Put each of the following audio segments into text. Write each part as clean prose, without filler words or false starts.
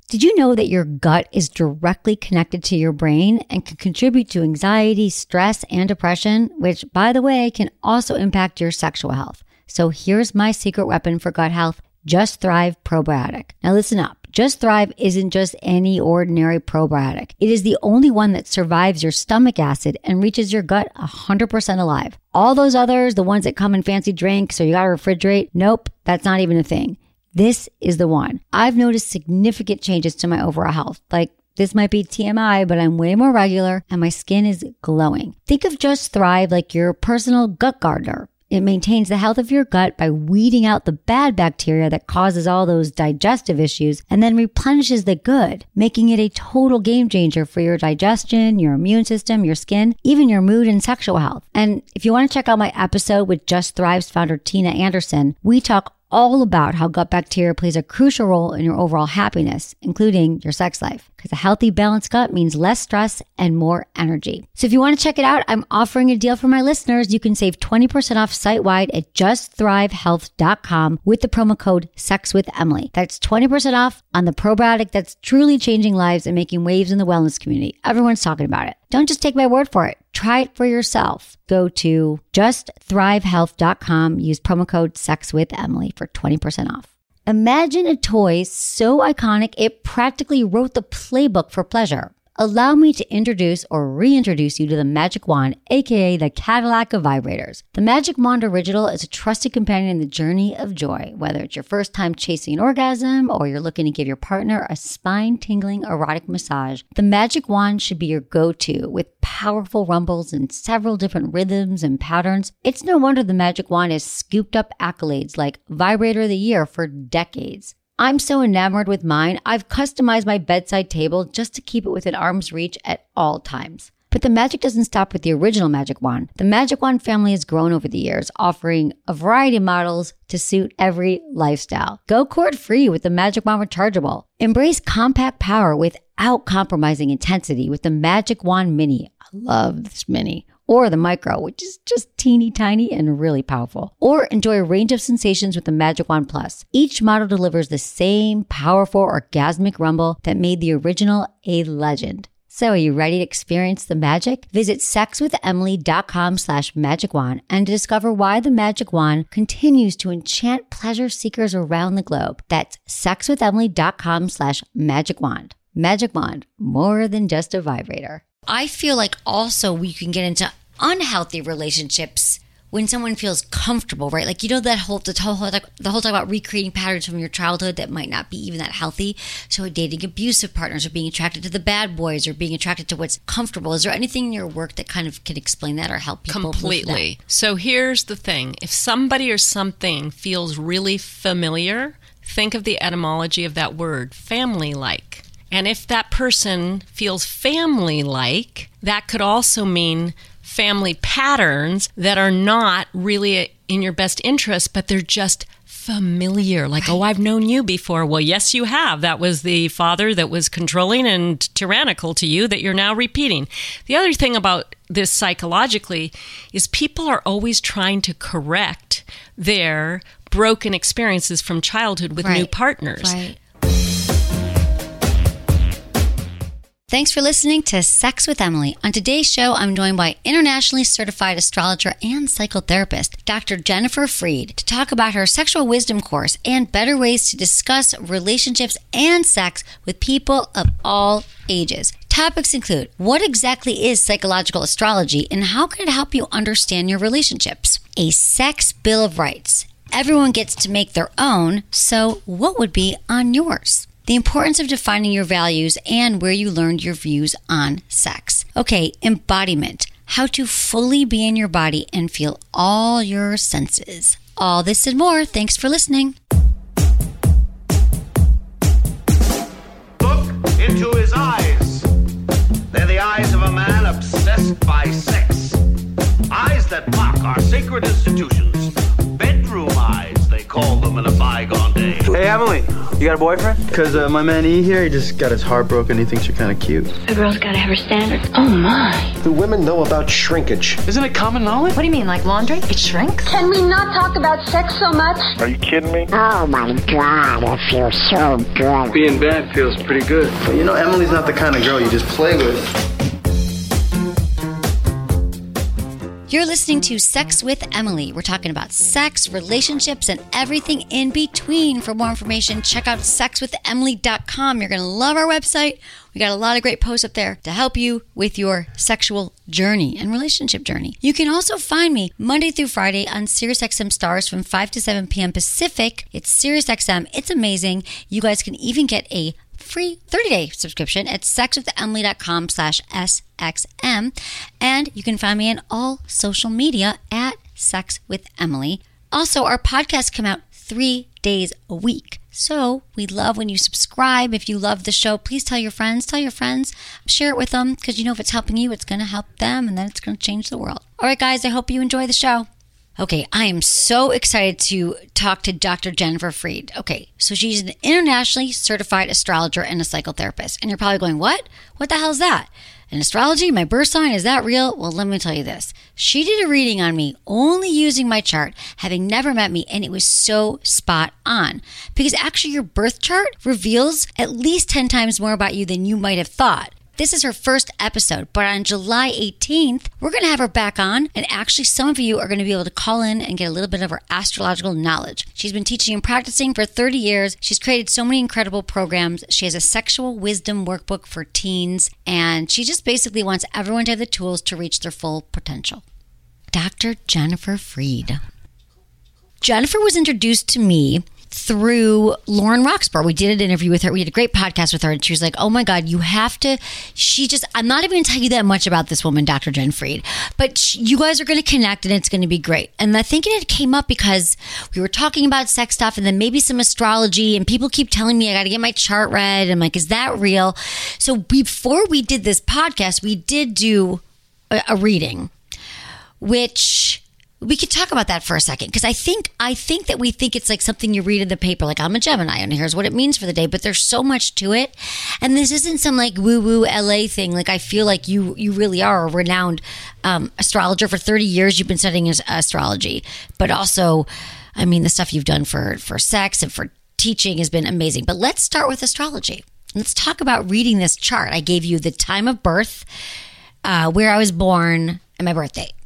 Did you know that your gut is directly connected to your brain and can contribute to anxiety, stress, and depression, which, by the way, can also impact your sexual health? So here's my secret weapon for gut health, Just Thrive Probiotic. Now listen up. Just Thrive isn't just any ordinary probiotic. It is the only one that survives your stomach acid and reaches your gut 100% alive. All those others, the ones that come in fancy drinks or you gotta refrigerate, nope, that's not even a thing. This is the one. I've noticed significant changes to my overall health. Like, this might be TMI, but I'm way more regular and my skin is glowing. Think of Just Thrive like your personal gut gardener. It maintains the health of your gut by weeding out the bad bacteria that causes all those digestive issues and then replenishes the good, making it a total game changer for your digestion, your immune system, your skin, even your mood and sexual health. And if you want to check out my episode with Just Thrive's founder, Tina Anderson, we talk all about how gut bacteria plays a crucial role in your overall happiness, including your sex life. Because a healthy, balanced gut means less stress and more energy. So if you want to check it out, I'm offering a deal for my listeners. You can save 20% off site-wide at justthrivehealth.com with the promo code SEXWithEmily. That's 20% off on the probiotic that's truly changing lives and making waves in the wellness community. Everyone's talking about it. Don't just take my word for it. Try it for yourself. Go to justthrivehealth.com. Use promo code SEXWithEmily for 20% off. Imagine a toy so iconic it practically wrote the playbook for pleasure. Allow me to introduce or reintroduce you to the Magic Wand, aka the Cadillac of vibrators. The Magic Wand Original is a trusted companion in the journey of joy. Whether it's your first time chasing an orgasm or you're looking to give your partner a spine-tingling erotic massage, the Magic Wand should be your go-to with powerful rumbles and several different rhythms and patterns. It's no wonder the Magic Wand has scooped up accolades like Vibrator of the Year for decades. I'm so enamored with mine, I've customized my bedside table just to keep it within arm's reach at all times. But the magic doesn't stop with the original Magic Wand. The Magic Wand family has grown over the years, offering a variety of models to suit every lifestyle. Go cord-free with the Magic Wand Rechargeable. Embrace compact power without compromising intensity with the Magic Wand Mini. I love this Mini. Or the Micro, which is just teeny tiny and really powerful. Or enjoy a range of sensations with the Magic Wand Plus. Each model delivers the same powerful orgasmic rumble that made the original a legend. So are you ready to experience the magic? Visit sexwithemily.com/magicwand and discover why the Magic Wand continues to enchant pleasure seekers around the globe. That's sexwithemily.com/magicwand. Magic Wand, more than just a vibrator. I feel like also we can get into unhealthy relationships when someone feels comfortable, right? Like, you know, the whole talk about recreating patterns from your childhood that might not be even that healthy. So dating abusive partners or being attracted to the bad boys or being attracted to what's comfortable. Is there anything in your work that kind of can explain that or help people? Completely. So here's the thing. If somebody or something feels really familiar, think of the etymology of that word, family-like. And if that person feels family-like, that could also mean family patterns that are not really in your best interest, but they're just familiar. Like, oh, I've known you before. Well, yes, you have. That was the father that was controlling and tyrannical to you that you're now repeating. The other thing about this psychologically is people are always trying to correct their broken experiences from childhood with new partners. Right. Thanks for listening to Sex with Emily. On today's show, I'm joined by internationally certified astrologer and psychotherapist, Dr. Jennifer Freed, to talk about her sexual wisdom course and better ways to discuss relationships and sex with people of all ages. Topics include, what exactly is psychological astrology and how can it help you understand your relationships? A sex bill of rights. Everyone gets to make their own, so what would be on yours? The importance of defining your values and where you learned your views on sex. Okay, embodiment. How to fully be in your body and feel all your senses. All this and more. Thanks for listening. Look into his eyes. They're the eyes of a man obsessed by sex. Eyes that mock our sacred institutions. Bedroom eyes, they call them in a bygone day. Hey, Emily. You got a boyfriend? Because my man E here, he just got his heart broken. He thinks you're kind of cute. A girl's got to have her standards. Oh, my. Do women know about shrinkage? Isn't it common knowledge? What do you mean, like laundry? It shrinks? Can we not talk about sex so much? Are you kidding me? Oh, my God, it feels so good. Being bad feels pretty good. But you know, Emily's not the kind of girl you just play with. You're listening to Sex with Emily. We're talking about sex, relationships, and everything in between. For more information, check out sexwithemily.com. You're going to love our website. We got a lot of great posts up there to help you with your sexual journey and relationship journey. You can also find me Monday through Friday on SiriusXM Stars from 5 to 7 p.m. Pacific. It's SiriusXM. It's amazing. You guys can even get a free 30-day subscription at sexwithemily.com/SXM. And you can find me on all social media at Sex with Emily. Also, our podcasts come out 3 days a week. So we love when you subscribe. If you love the show, please tell your friends, share it with them, because you know if it's helping you, it's going to help them, and then it's going to change the world. All right, guys, I hope you enjoy the show. Okay, I am so excited to talk to Dr. Jennifer Freed. Okay, so she's an internationally certified astrologer and a psychotherapist. And you're probably going, what? What the hell is that? An astrology? My birth sign? Is that real? Well, let me tell you this. She did a reading on me only using my chart, having never met me, and it was so spot on. Because actually your birth chart reveals at least 10 times more about you than you might have thought. This is her first episode, but on July 18th, we're going to have her back on, and actually some of you are going to be able to call in and get a little bit of her astrological knowledge. She's been teaching and practicing for 30 years. She's created so many incredible programs. She has a sexual wisdom workbook for teens, and she just basically wants everyone to have the tools to reach their full potential. Dr. Jennifer Freed. Jennifer was introduced to me through Lauren Roxburgh. We did an interview with her. We had a great podcast with her, and she was like, oh my God, you have to, I'm not even going to tell you that much about this woman, Dr. Jen Freed, but you guys are going to connect and it's going to be great. And I think it came up because we were talking about sex stuff and then maybe some astrology, and people keep telling me I got to get my chart read. I'm like, is that real? So before we did this podcast, we did do a reading, which we could talk about that for a second, because I think that we think it's like something you read in the paper, like I'm a Gemini and here's what it means for the day, but there's so much to it. And this isn't some like woo-woo LA thing. Like I feel like you really are a renowned astrologer. For 30 years you've been studying astrology, but also, I mean, the stuff you've done for sex and for teaching has been amazing. But let's start with astrology. Let's talk about reading this chart. I gave you the time of birth, where I was born, and my birth date.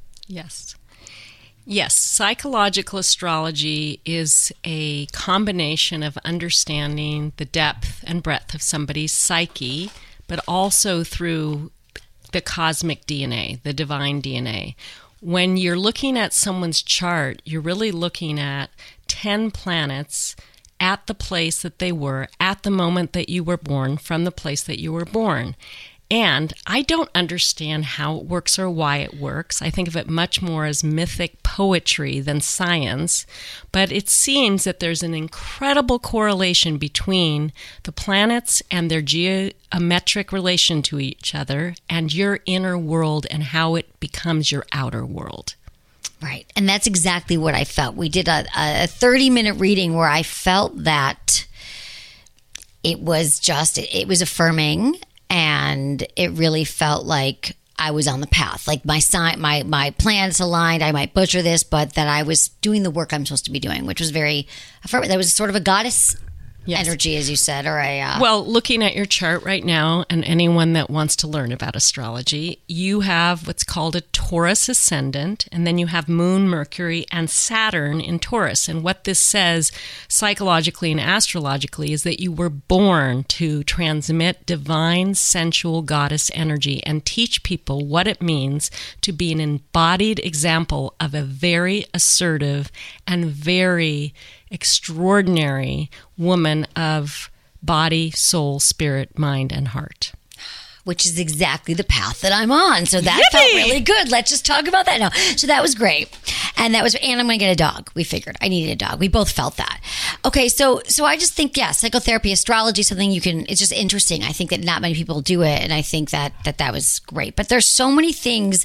Yes, psychological astrology is a combination of understanding the depth and breadth of somebody's psyche, but also through the cosmic DNA, the divine DNA. When you're looking at someone's chart, you're really looking at 10 planets at the place that they were at the moment that you were born, from the place that you were born. And I don't understand how it works or why it works. I think of it much more as mythic poetry than science. But it seems that there's an incredible correlation between the planets and their geometric relation to each other and your inner world and how it becomes your outer world. Right. And that's exactly what I felt. We did a 30-minute reading where I felt that it was affirming. And it really felt like I was on the path, like my plans aligned. I might butcher this, but that I was doing the work I'm supposed to be doing, which was very affirmative. That was sort of a goddess energy, as you said, or a... Well, looking at your chart right now, and anyone that wants to learn about astrology, you have what's called a Taurus ascendant, and then you have Moon, Mercury, and Saturn in Taurus. And what this says psychologically and astrologically is that you were born to transmit divine, sensual goddess energy and teach people what it means to be an embodied example of a very assertive and very extraordinary woman of body, soul, spirit, mind, and heart. Which is exactly the path that I'm on. So that felt really good. Let's just talk about that now. So that was great. And I'm going to get a dog. We figured I needed a dog. We both felt that. Okay. So I just think, psychotherapy, astrology, something it's just interesting. I think that not many people do it. And I think that was great. But there's so many things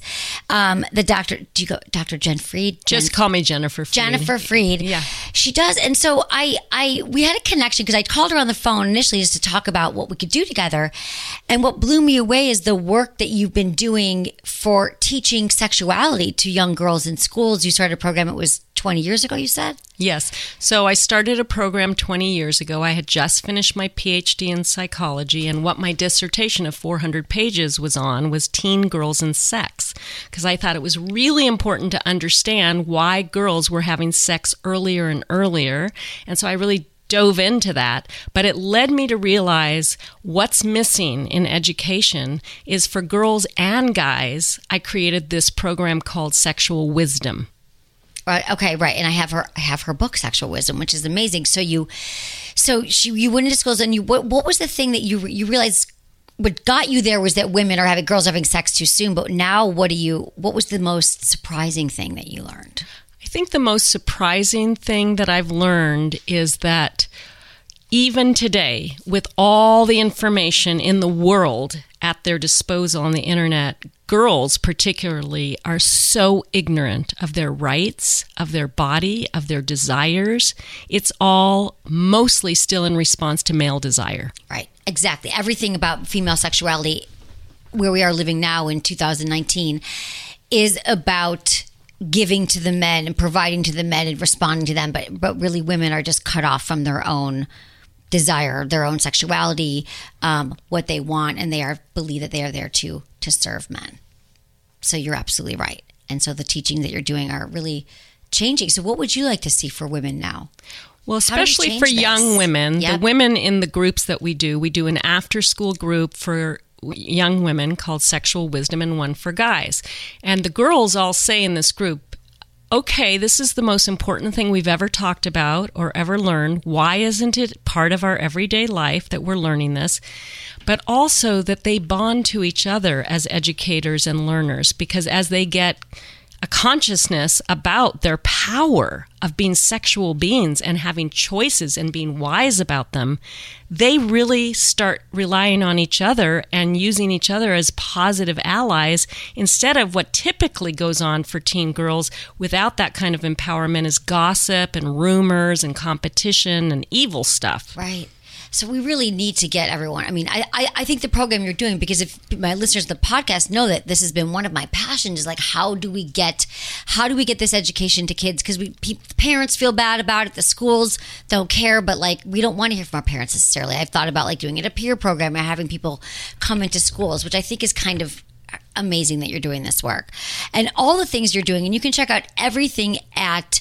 Dr. Jen Fried? Just call me Jennifer Fried. Jennifer Fried. Yeah. She does. And so we had a connection because I called her on the phone initially just to talk about what we could do together. And what blew me away is the work that you've been doing for teaching sexuality to young girls in schools. You started a program, it was 20 years ago, you said? Yes. So I started a program 20 years ago. I had just finished my PhD in psychology, and what my dissertation of 400 pages was on was teen girls and sex, because I thought it was really important to understand why girls were having sex earlier and earlier. And so I really dove into that, but it led me to realize what's missing in education is for girls and guys. I created this program called Sexual Wisdom. Right. Okay. Right. And I have her book, Sexual Wisdom, which is amazing. So you went into schools, and what was the thing that you realized what got you there was that girls having sex too soon. But now what was the most surprising thing that you learned? I think the most surprising thing that I've learned is that even today, with all the information in the world at their disposal on the internet, girls particularly are so ignorant of their rights, of their body, of their desires. It's all mostly still in response to male desire. Right, exactly. Everything about female sexuality, where we are living now in 2019, is about giving to the men and providing to the men and responding to them. But really, women are just cut off from their own desire, their own sexuality, what they want, and believe that they are there to serve men. So you're absolutely right. And so the teaching that you're doing are really changing. So what would you like to see for women now? Well, especially for young women, the women in the groups that we do an after-school group for young women called Sexual Wisdom and one for guys. And the girls all say in this group, okay, this is the most important thing we've ever talked about or ever learned. Why isn't it part of our everyday life that we're learning this? But also that they bond to each other as educators and learners, because as they get a consciousness about their power of being sexual beings and having choices and being wise about them, they really start relying on each other and using each other as positive allies instead of what typically goes on for teen girls without that kind of empowerment is gossip and rumors and competition and evil stuff. Right. So we really need to get everyone. I mean, I think the program you're doing, because if my listeners of the podcast know that this has been one of my passions, is like, how do we get this education to kids? Because parents feel bad about it. The schools don't care, but like, we don't want to hear from our parents necessarily. I've thought about like doing it a peer program and having people come into schools, which I think is kind of amazing that you're doing this work and all the things you're doing. And you can check out everything at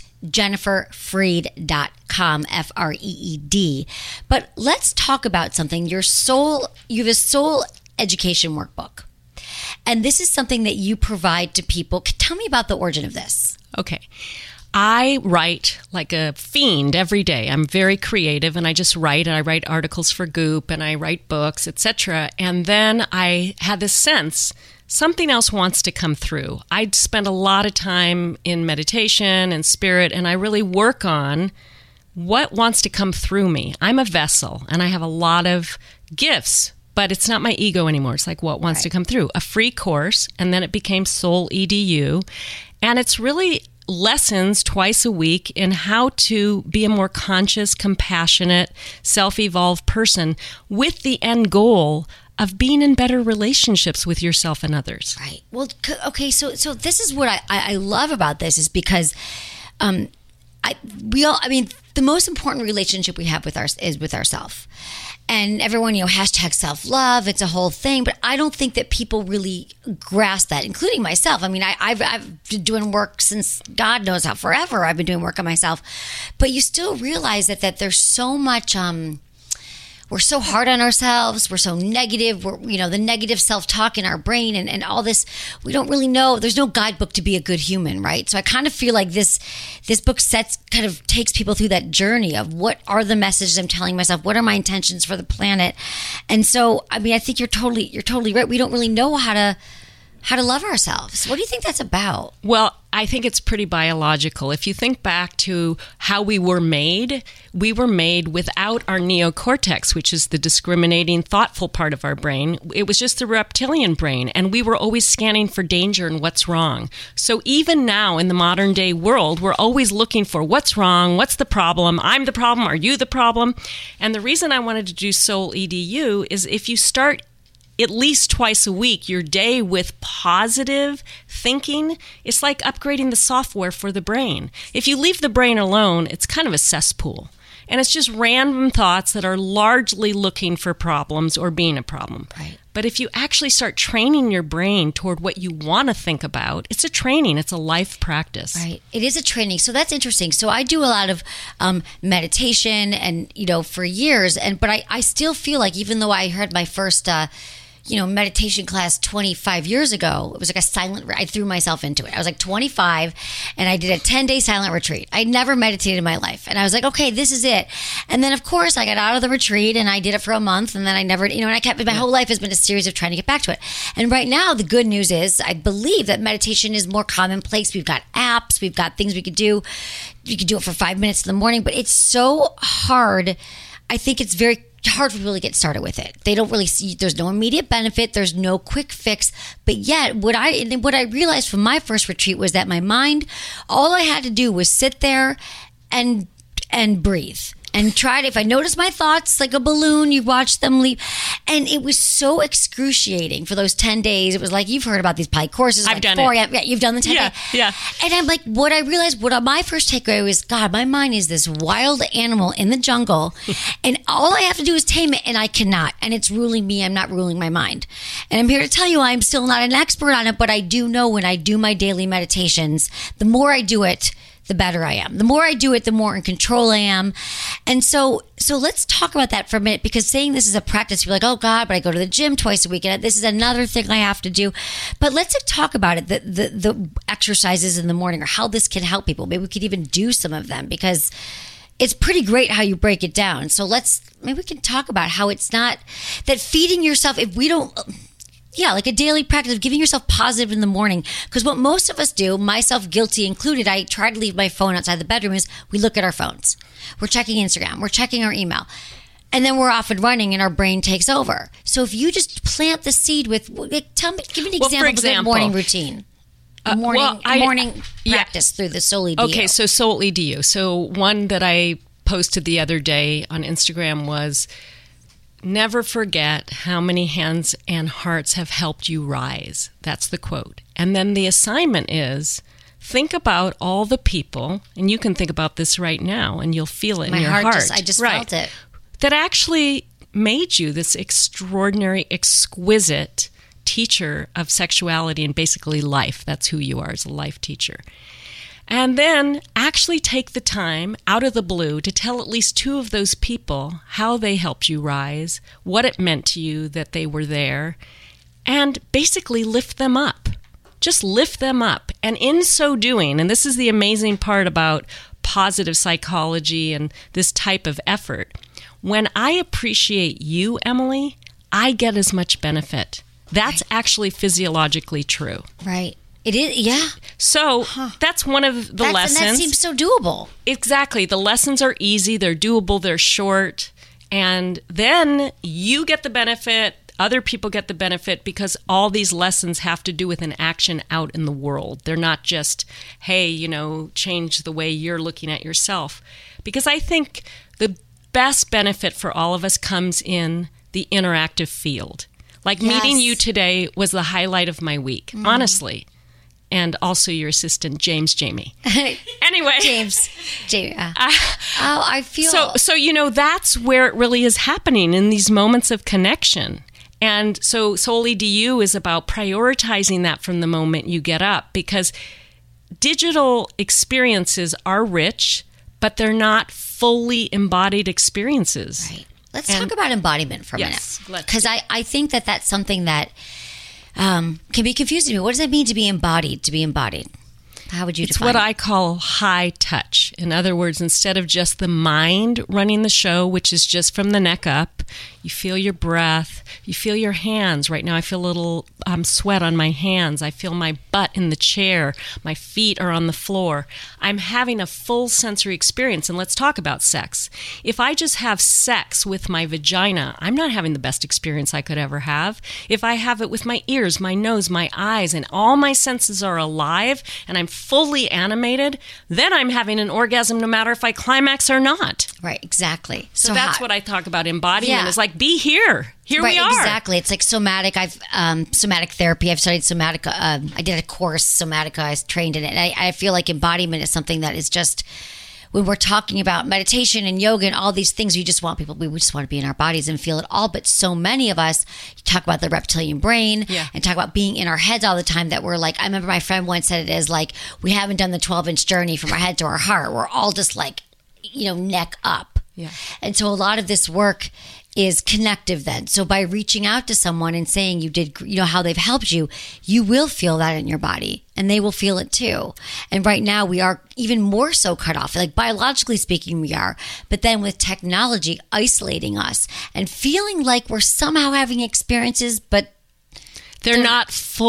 JenniferFried.com, Freed. But let's talk about something. You have a soul education workbook. And this is something that you provide to people. Tell me about the origin of this. Okay. I write like a fiend every day. I'm very creative, and I just write, and I write articles for Goop, and I write books, etc. And then I had this sense something else wants to come through. I spend a lot of time in meditation and spirit, and I really work on what wants to come through me. I'm a vessel, and I have a lot of gifts, but it's not my ego anymore. It's like what wants to come through. A free course, and then it became Soul EDU, and it's really lessons twice a week in how to be a more conscious, compassionate, self-evolved person with the end goal of being in better relationships with yourself and others. Right. Well, okay. So this is what I love about this is because, the most important relationship we have is with ourselves. And everyone, hashtag self-love, it's a whole thing. But I don't think that people really grasp that, including myself. I mean, I've been doing work since God knows how forever. I've been doing work on myself. But you still realize that there's so much... we're so hard on ourselves. We're so negative. We're, the negative self-talk in our brain and all this, we don't really know. There's no guidebook to be a good human, right? So I kind of feel like this book takes people through that journey of what are the messages I'm telling myself? What are my intentions for the planet? And so, I mean, I think you're totally right. We don't really know how how to love ourselves. What do you think that's about? Well, I think it's pretty biological. If you think back to how we were made without our neocortex, which is the discriminating, thoughtful part of our brain. It was just the reptilian brain, and we were always scanning for danger and what's wrong. So even now in the modern day world, we're always looking for what's wrong, what's the problem, I'm the problem, are you the problem? And the reason I wanted to do Soul EDU is if you start at least twice a week, your day with positive thinking, it's like upgrading the software for the brain. If you leave the brain alone, it's kind of a cesspool. And it's just random thoughts that are largely looking for problems or being a problem. Right. But if you actually start training your brain toward what you want to think about, it's a training. It's a life practice. Right. It is a training. So that's interesting. So I do a lot of meditation and, for years. But I still feel like even though I heard my first meditation class 25 years ago, it was like I threw myself into it. I was like 25 and I did a 10-day silent retreat. I'd never meditated in my life. And I was like, okay, this is it. And then of course I got out of the retreat and I did it for a month and then I never, and I kept, my whole life has been a series of trying to get back to it. And right now the good news is I believe that meditation is more commonplace. We've got apps, we've got things we could do. You could do it for 5 minutes in the morning, but it's so hard. I think it's very hard to really get started with it. They don't really see, there's no immediate benefit, there's no quick fix. But yet what I realized from my first retreat was that my mind, all I had to do was sit there and breathe. And try to, if I notice my thoughts like a balloon, you watch them leave. And it was so excruciating for those 10 days. It was like, you've heard about these PI courses. I've done it. Yeah, you've done the 10 days. Yeah. And I'm like, what I realized, my first takeaway was, God, my mind is this wild animal in the jungle. And all I have to do is tame it, and I cannot. And it's ruling me. I'm not ruling my mind. And I'm here to tell you, I'm still not an expert on it, but I do know when I do my daily meditations, the more I do it, the better I am. The more I do it, the more in control I am. And so let's talk about that for a minute, because saying this is a practice, you're like, oh God, but I go to the gym twice a week and this is another thing I have to do. But let's talk about it, the exercises in the morning, or how this can help people. Maybe we could even do some of them, because it's pretty great how you break it down. So maybe we can talk about how it's not that feeding yourself, if we don't... Yeah, like a daily practice of giving yourself positive in the morning. Because what most of us do, myself guilty included, I try to leave my phone outside the bedroom, is we look at our phones. We're checking Instagram. We're checking our email. And then we're off and running and our brain takes over. So if you just plant the seed with, give me an example of a morning routine. Morning practice through the Soul EDU. Okay, so Soul EDU. So one that I posted the other day on Instagram was... Never forget how many hands and hearts have helped you rise. That's the quote. And then the assignment is, think about all the people, and you can think about this right now, and you'll feel it in your heart. I just felt it. That actually made you this extraordinary, exquisite teacher of sexuality and basically life. That's who you are, as a life teacher. And then actually take the time out of the blue to tell at least two of those people how they helped you rise, what it meant to you that they were there, and basically lift them up. Just lift them up. And in so doing, and this is the amazing part about positive psychology and this type of effort, when I appreciate you, Emily, I get as much benefit. That's actually physiologically true. Right. It is, yeah. So that's one of the lessons. And that seems so doable. Exactly. The lessons are easy, they're doable, they're short. And then you get the benefit, other people get the benefit, because all these lessons have to do with an action out in the world. They're not just, hey, change the way you're looking at yourself. Because I think the best benefit for all of us comes in the interactive field. Like meeting you today was the highlight of my week, honestly. And also your assistant, Jamie. Anyway. James. I feel... So, that's where it really is happening, in these moments of connection. And so Soul EDU is about prioritizing that from the moment you get up, because digital experiences are rich, but they're not fully embodied experiences. Right. Let's talk about embodiment for a minute. Because I think that that's something that... can be confusing to me. What does it mean to be embodied? How would you define it? It's what I call high touch. In other words, instead of just the mind running the show, which is just from the neck up, You feel your breath. You feel your hands. Right now I feel a little sweat on my hands. I feel my butt in the chair. My feet are on the floor. I'm having a full sensory experience. And let's talk about sex. If I just have sex with my vagina, I'm not having the best experience I could ever have. If I have it with my ears, my nose, my eyes, and all my senses are alive and I'm fully animated, then I'm having an orgasm no matter if I climax or not. Right, exactly. So that's what I talk about embodiment is like, be here. Here we are. Exactly. It's like somatic. Somatic therapy. I've studied somatic. I did a course, Somatica. I was trained in it. And I feel like embodiment is something that is just, when we're talking about meditation and yoga and all these things, we just want to be in our bodies and feel it all. But so many of us talk about the reptilian brain and talk about being in our heads all the time, that we're like, I remember my friend once said it as like, we haven't done the 12-inch journey from our head to our heart. We're all just like, neck up. Yeah. And so a lot of this work is connective then. So by reaching out to someone and saying you did, how they've helped you, you will feel that in your body and they will feel it too. And right now we are even more so cut off, like biologically speaking we are, but then with technology isolating us and feeling like we're somehow having experiences, but they're not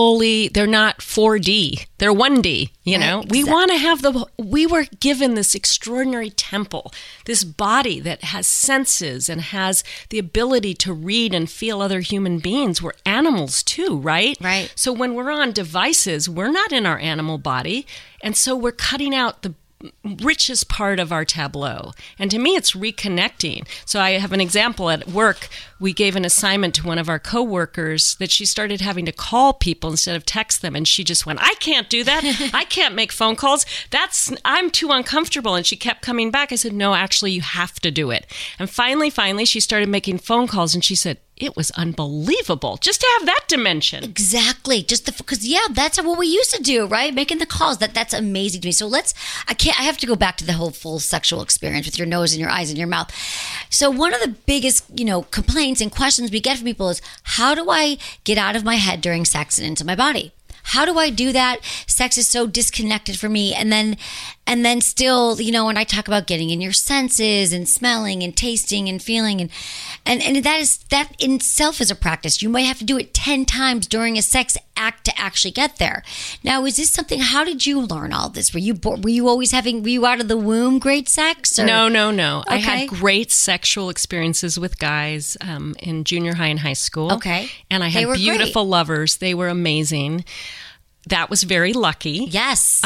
4D. They're 1D, Right, We want to have we were given this extraordinary temple, this body that has senses and has the ability to read and feel other human beings. We're animals too, right? Right. So when we're on devices, we're not in our animal body. And so we're cutting out the richest part of our tableau. And to me, it's reconnecting. So I have an example at work. We gave an assignment to one of our coworkers that she started having to call people instead of text them. And she just went, I can't do that. I can't make phone calls. I'm too uncomfortable. And she kept coming back. I said, no, actually, you have to do it. And finally, she started making phone calls and she said, it was unbelievable just to have that dimension. Exactly. Because that's what we used to do, right? Making the calls. That's amazing to me. So I have to go back to the whole full sexual experience with your nose and your eyes and your mouth. So one of the biggest, complaints and questions we get from people is, how do I get out of my head during sex and into my body? How do I do that? Sex is so disconnected for me. And then still, when I talk about getting in your senses and smelling and tasting and feeling and that in itself is a practice. You might have to do it 10 times during a sex act to actually get there. Now, is this something, how did you learn all this? Were you always were you out of the womb great sex? Or? No. Okay. I had Okay. great sexual experiences with guys in junior high and high school. Okay. And I They had were beautiful lovers. They were amazing. That was very lucky. Yes.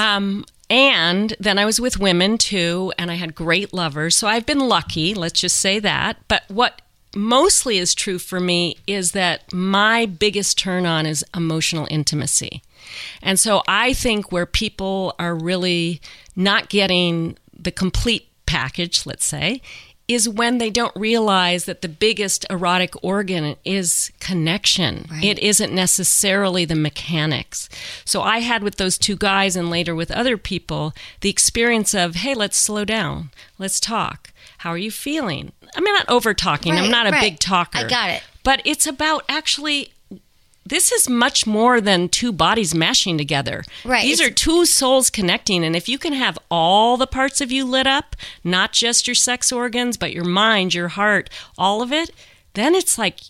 And then I was with women too, and I had great lovers. So I've been lucky, let's just say that. But what mostly is true for me is that my biggest turn on is emotional intimacy. And so I think where people are really not getting the complete package, let's say, is when they don't realize that the biggest erotic organ is connection. Right. It isn't necessarily the mechanics. So I had with those two guys and later with other people, the experience of, hey, let's slow down. Let's talk. How are you feeling? I'm not over talking. I'm not a big talker. I got it. But it's about actually, this is much more than two bodies mashing together. Right. These are two souls connecting. And if you can have all the parts of you lit up, not just your sex organs, but your mind, your heart, all of it, then it's like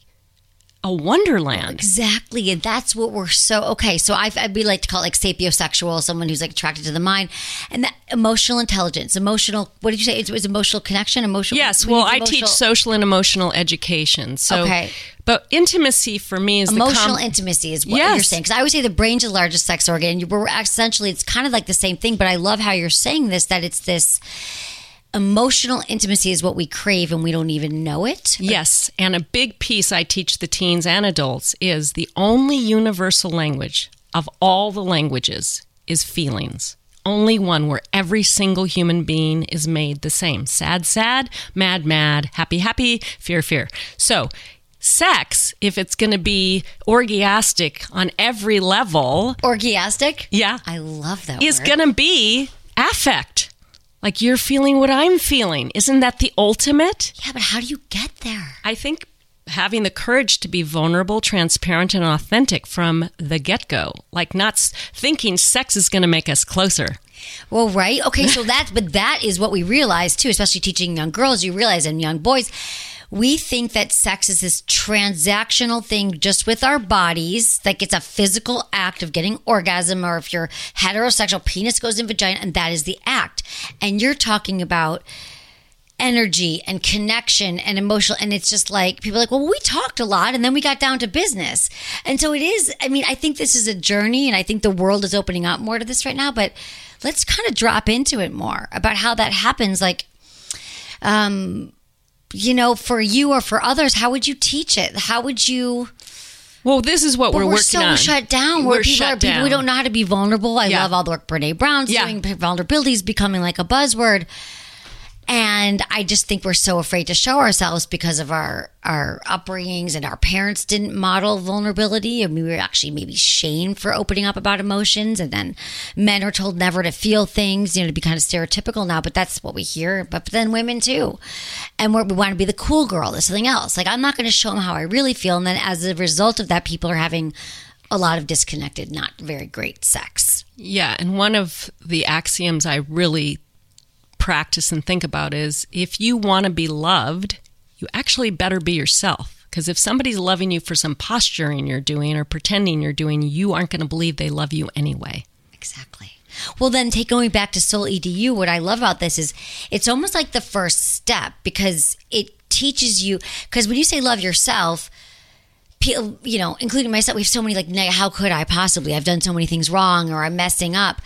a wonderland. Exactly. And that's what we're okay. So we like to call it like sapiosexual, someone who's like attracted to the mind. And that emotional intelligence, what did you say? It was emotional connection, emotional. Yes. Well, I teach social and emotional education. So, okay. But intimacy for me is emotional intimacy is what Yes. you're saying. Because I always say the brain's the largest sex organ. We're essentially, it's kind of like the same thing, but I love how you're saying this, that it's this emotional intimacy is what we crave and we don't even know it. Yes. And a big piece I teach the teens and adults is the only universal language of all the languages is feelings. Only one where every single human being is made the same. Sad, sad, mad, mad, happy, happy, fear, fear. So sex, if it's going to be orgiastic on every level. Orgiastic? Yeah. I love that is word. going to be affect. Like you're feeling what I'm feeling. Isn't that the ultimate? Yeah, but how do you get there? I think having the courage to be vulnerable, transparent, and authentic from the get-go. Like not thinking sex is going to make us closer. Well, right. Okay, so that is what we realize too, especially teaching young girls, you realize, and young boys, we think that sex is this transactional thing just with our bodies, like it's a physical act of getting orgasm, or if you're heterosexual, penis goes in vagina, and that is the act. And you're talking about energy and connection and emotional, and it's just like, people are like, well, we talked a lot and then we got down to business. And so it is, I mean, I think this is a journey, and I think the world is opening up more to this right now, but let's kind of drop into it more about how that happens. Like, you know, for you or for others, how would you teach it? How would you? Well, this is what we're working on. We're so shut down. We're people who don't know how to be vulnerable. I love all the work Brene Brown's doing. Vulnerability is becoming like a buzzword. And I just think we're so afraid to show ourselves because of our upbringings, and our parents didn't model vulnerability. And we were actually maybe shamed for opening up about emotions. And then men are told never to feel things, you know, to be kind of stereotypical now. But that's what we hear. But then women too. And we want to be the cool girl. There's something else. Like, I'm not going to show them how I really feel. And then as a result of that, people are having a lot of disconnected, not very great sex. Yeah. And one of the axioms I really practice and think about is, if you want to be loved, you actually better be yourself. Because if somebody's loving you for some posturing you're doing or pretending you're doing, you aren't going to believe they love you anyway. Exactly. Well, then going back to Soul EDU, what I love about this is it's almost like the first step, because it teaches you, because when you say love yourself, you know, including myself, we have so many like, how could I possibly? I've done so many things wrong, or I'm messing up.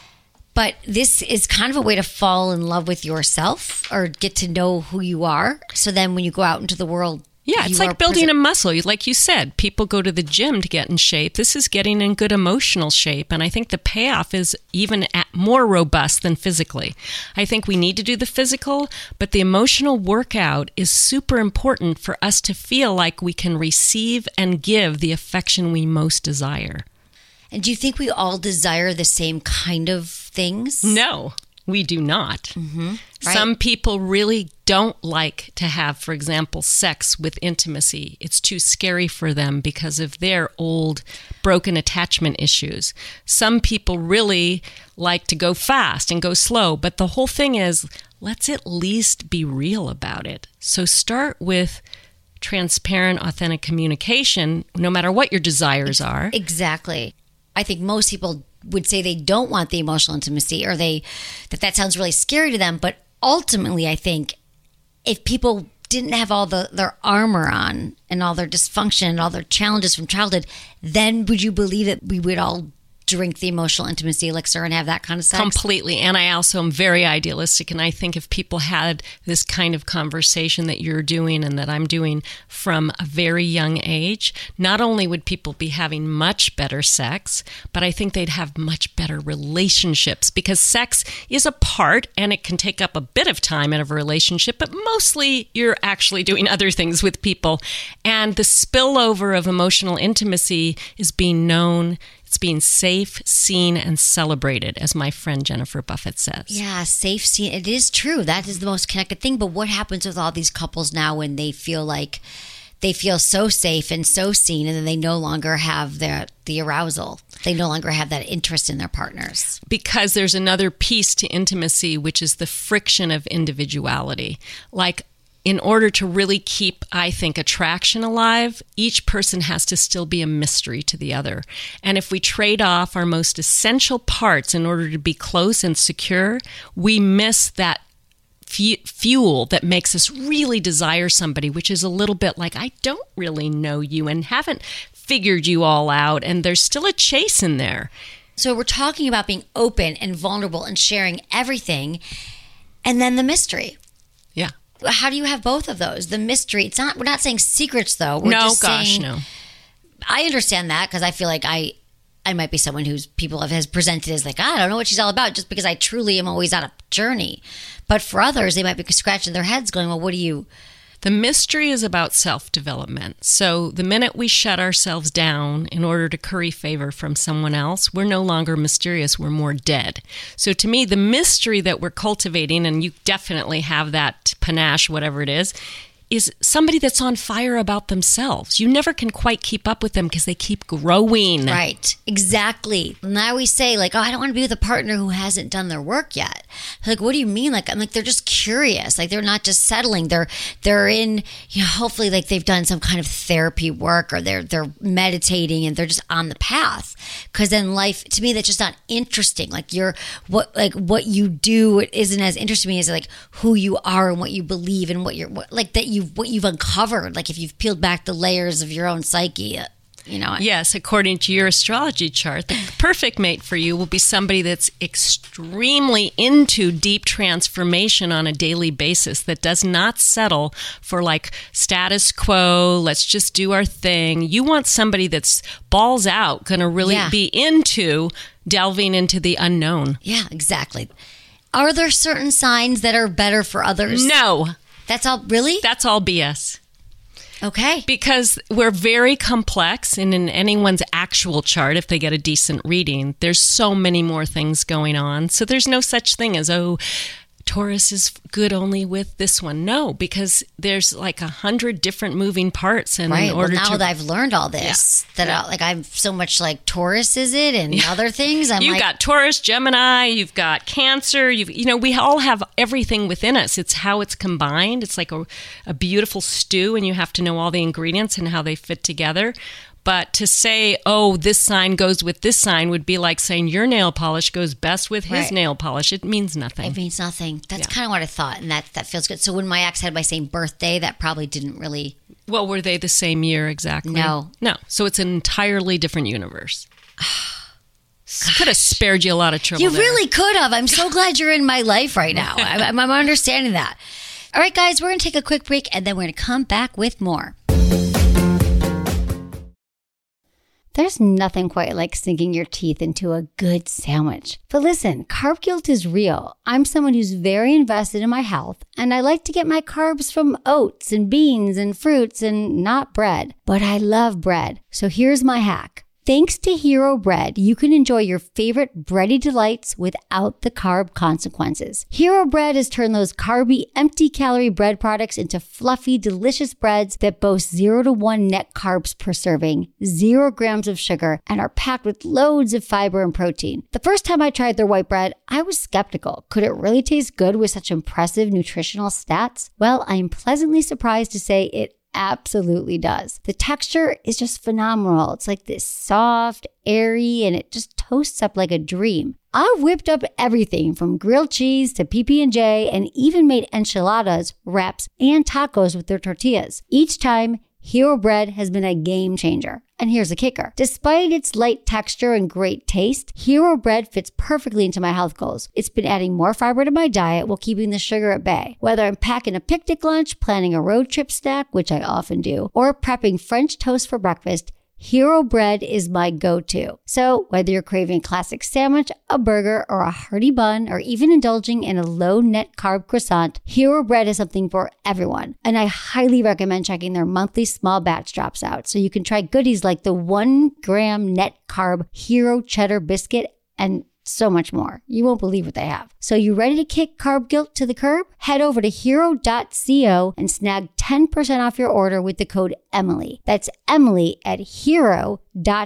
But this is kind of a way to fall in love with yourself, or get to know who you are. So then when you go out into the world, it's like building a muscle. Like you said, people go to the gym to get in shape. This is getting in good emotional shape. And I think the payoff is even more robust than physically. I think we need to do the physical, but the emotional workout is super important for us to feel like we can receive and give the affection we most desire. And do you think we all desire the same kind of things? No, we do not. Mm-hmm. Right. Some people really don't like to have, for example, sex with intimacy. It's too scary for them because of their old broken attachment issues. Some people really like to go fast and go slow. But the whole thing is, let's at least be real about it. So start with transparent, authentic communication, no matter what your desires are. Exactly. I think most people would say they don't want the emotional intimacy, or that sounds really scary to them. But ultimately, I think if people didn't have all their armor on and all their dysfunction and all their challenges from childhood, then would you believe that we would all drink the emotional intimacy elixir and have that kind of sex? Completely. And I also am very idealistic. And I think if people had this kind of conversation that you're doing and that I'm doing from a very young age, not only would people be having much better sex, but I think they'd have much better relationships, because sex is a part, and it can take up a bit of time out of a relationship, but mostly you're actually doing other things with people. And the spillover of emotional intimacy is being known. It's being safe, seen, and celebrated, as my friend Jennifer Buffett says. Yeah, safe, seen. It is true. That is the most connected thing. But what happens with all these couples now when they feel like they feel so safe and so seen, and then they no longer have the arousal? They no longer have that interest in their partners. Because there's another piece to intimacy, which is the friction of individuality. Like, in order to really keep, I think, attraction alive, each person has to still be a mystery to the other. And if we trade off our most essential parts in order to be close and secure, we miss that fuel that makes us really desire somebody, which is a little bit like, I don't really know you and haven't figured you all out, and there's still a chase in there. So we're talking about being open and vulnerable and sharing everything, and then the mystery. Yeah. How do you have both of those? The mystery. We're not saying secrets, though. No. I understand that, because I feel like I might be someone who's people has presented as like, I don't know what she's all about, just because I truly am always on a journey. But for others, they might be scratching their heads going, well, what do you... The mystery is about self-development. So the minute we shut ourselves down in order to curry favor from someone else, we're no longer mysterious, we're more dead. So to me, the mystery that we're cultivating, and you definitely have that panache, whatever it is is somebody that's on fire about themselves. You never can quite keep up with them because they keep growing. Right. Exactly. And I always say, like, oh, I don't want to be with a partner who hasn't done their work yet. Like, what do you mean? Like, I'm like, they're just curious. Like, they're not just settling. They're in, hopefully, like, they've done some kind of therapy work, or they're meditating, and they're just on the path. Because then life, to me, that's just not interesting. Like, what you do isn't as interesting to me as like who you are and what you believe and what you've uncovered. Like, if you've peeled back the layers of your own psyche, Yes, according to your astrology chart, the perfect mate for you will be somebody that's extremely into deep transformation on a daily basis, that does not settle for like status quo, let's just do our thing. You want somebody that's balls out, going to really be into delving into the unknown. Yeah, exactly. Are there certain signs that are better for others? No. That's all, really? That's all BS. Okay. Because we're very complex, and in anyone's actual chart, if they get a decent reading, there's so many more things going on. So there's no such thing as, Taurus is good only with this one. No, because there's like 100 different moving parts. And right. in order now that I've learned all this, I'm so much like Taurus is it and other things. You've got Taurus, Gemini, you've got Cancer. We all have everything within us. It's how it's combined. It's like a beautiful stew, and you have to know all the ingredients and how they fit together. But to say, this sign goes with this sign would be like saying your nail polish goes best with his nail polish. It means nothing. It means nothing. That's kind of what I thought, and that feels good. So when my ex had my same birthday, that probably didn't really... Well, were they the same year exactly? No. So it's an entirely different universe. Could have spared you a lot of trouble. You really could have. I'm so glad you're in my life right now. I'm understanding that. All right, guys, we're going to take a quick break, and then we're going to come back with more. There's nothing quite like sinking your teeth into a good sandwich. But listen, carb guilt is real. I'm someone who's very invested in my health, and I like to get my carbs from oats and beans and fruits and not bread. But I love bread. So here's my hack. Thanks to Hero Bread, you can enjoy your favorite bready delights without the carb consequences. Hero Bread has turned those carby, empty-calorie bread products into fluffy, delicious breads that boast 0 to 1 net carbs per serving, 0 grams of sugar, and are packed with loads of fiber and protein. The first time I tried their white bread, I was skeptical. Could it really taste good with such impressive nutritional stats? Well, I am pleasantly surprised to say it absolutely does. The texture is just phenomenal. It's like this soft, airy, and it just toasts up like a dream. I've whipped up everything from grilled cheese to PB&J, and even made enchiladas, wraps, and tacos with their tortillas. Each time, Hero Bread has been a game changer. And here's the kicker. Despite its light texture and great taste, Hero Bread fits perfectly into my health goals. It's been adding more fiber to my diet while keeping the sugar at bay. Whether I'm packing a picnic lunch, planning a road trip snack, which I often do, or prepping French toast for breakfast, Hero Bread is my go-to. So whether you're craving a classic sandwich, a burger, or a hearty bun, or even indulging in a low-net carb croissant, Hero Bread is something for everyone. And I highly recommend checking their monthly small batch drops out so you can try goodies like the 1 gram net carb Hero Cheddar Biscuit and so much more. You won't believe what they have. So you ready to kick carb guilt to the curb? Head over to hero.co and snag 10% off your order with the code Emily. That's Emily at hero.co.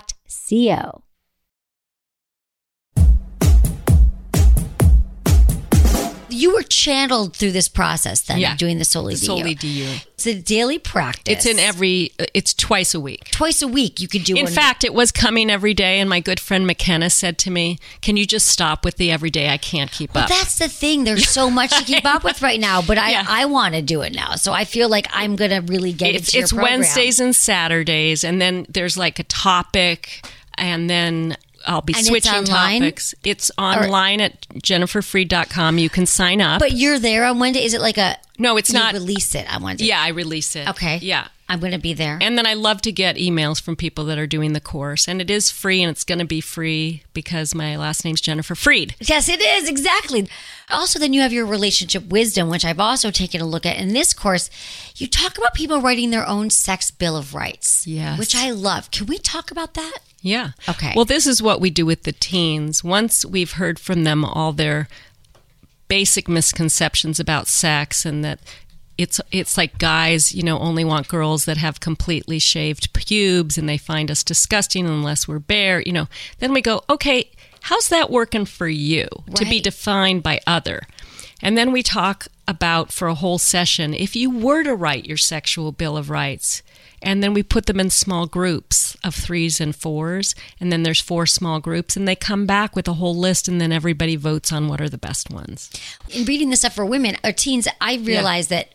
You were channeled through this process then, doing the Soli DU. Soli DU. It's a daily practice. It's twice a week. Twice a week you could do In fact, it was coming every day, and my good friend McKenna said to me, can you just stop with the everyday? I can't keep up. That's the thing. There's so much to keep up with right now, but I want to do it now. So I feel like I'm going to really get into your program. It's Wednesdays and Saturdays, and then there's like a topic, and then I'll be switching topics. It's online at jenniferfreed.com. You can sign up. But you're there on Wednesday? Is it like a... No, it's not. You release it on Wednesday? Yeah, I release it. Okay. Yeah. I'm going to be there. And then I love to get emails from people that are doing the course. And it is free, and it's going to be free because my last name's Jennifer Freed. Yes, it is. Exactly. Also, then you have your relationship wisdom, which I've also taken a look at. In this course, you talk about people writing their own sex bill of rights. Yes. Which I love. Can we talk about that? Yeah. Okay. Well, this is what we do with the teens. Once we've heard from them all their basic misconceptions about sex, and that it's like guys, only want girls that have completely shaved pubes, and they find us disgusting unless we're bare. Then we go, okay, how's that working for you to be defined by other? And then we talk about, for a whole session, if you were to write your sexual bill of rights, and then we put them in small groups of 3s and 4s, and then there's 4 small groups, and they come back with a whole list, and then everybody votes on what are the best ones. In reading this stuff for women or teens, I realize that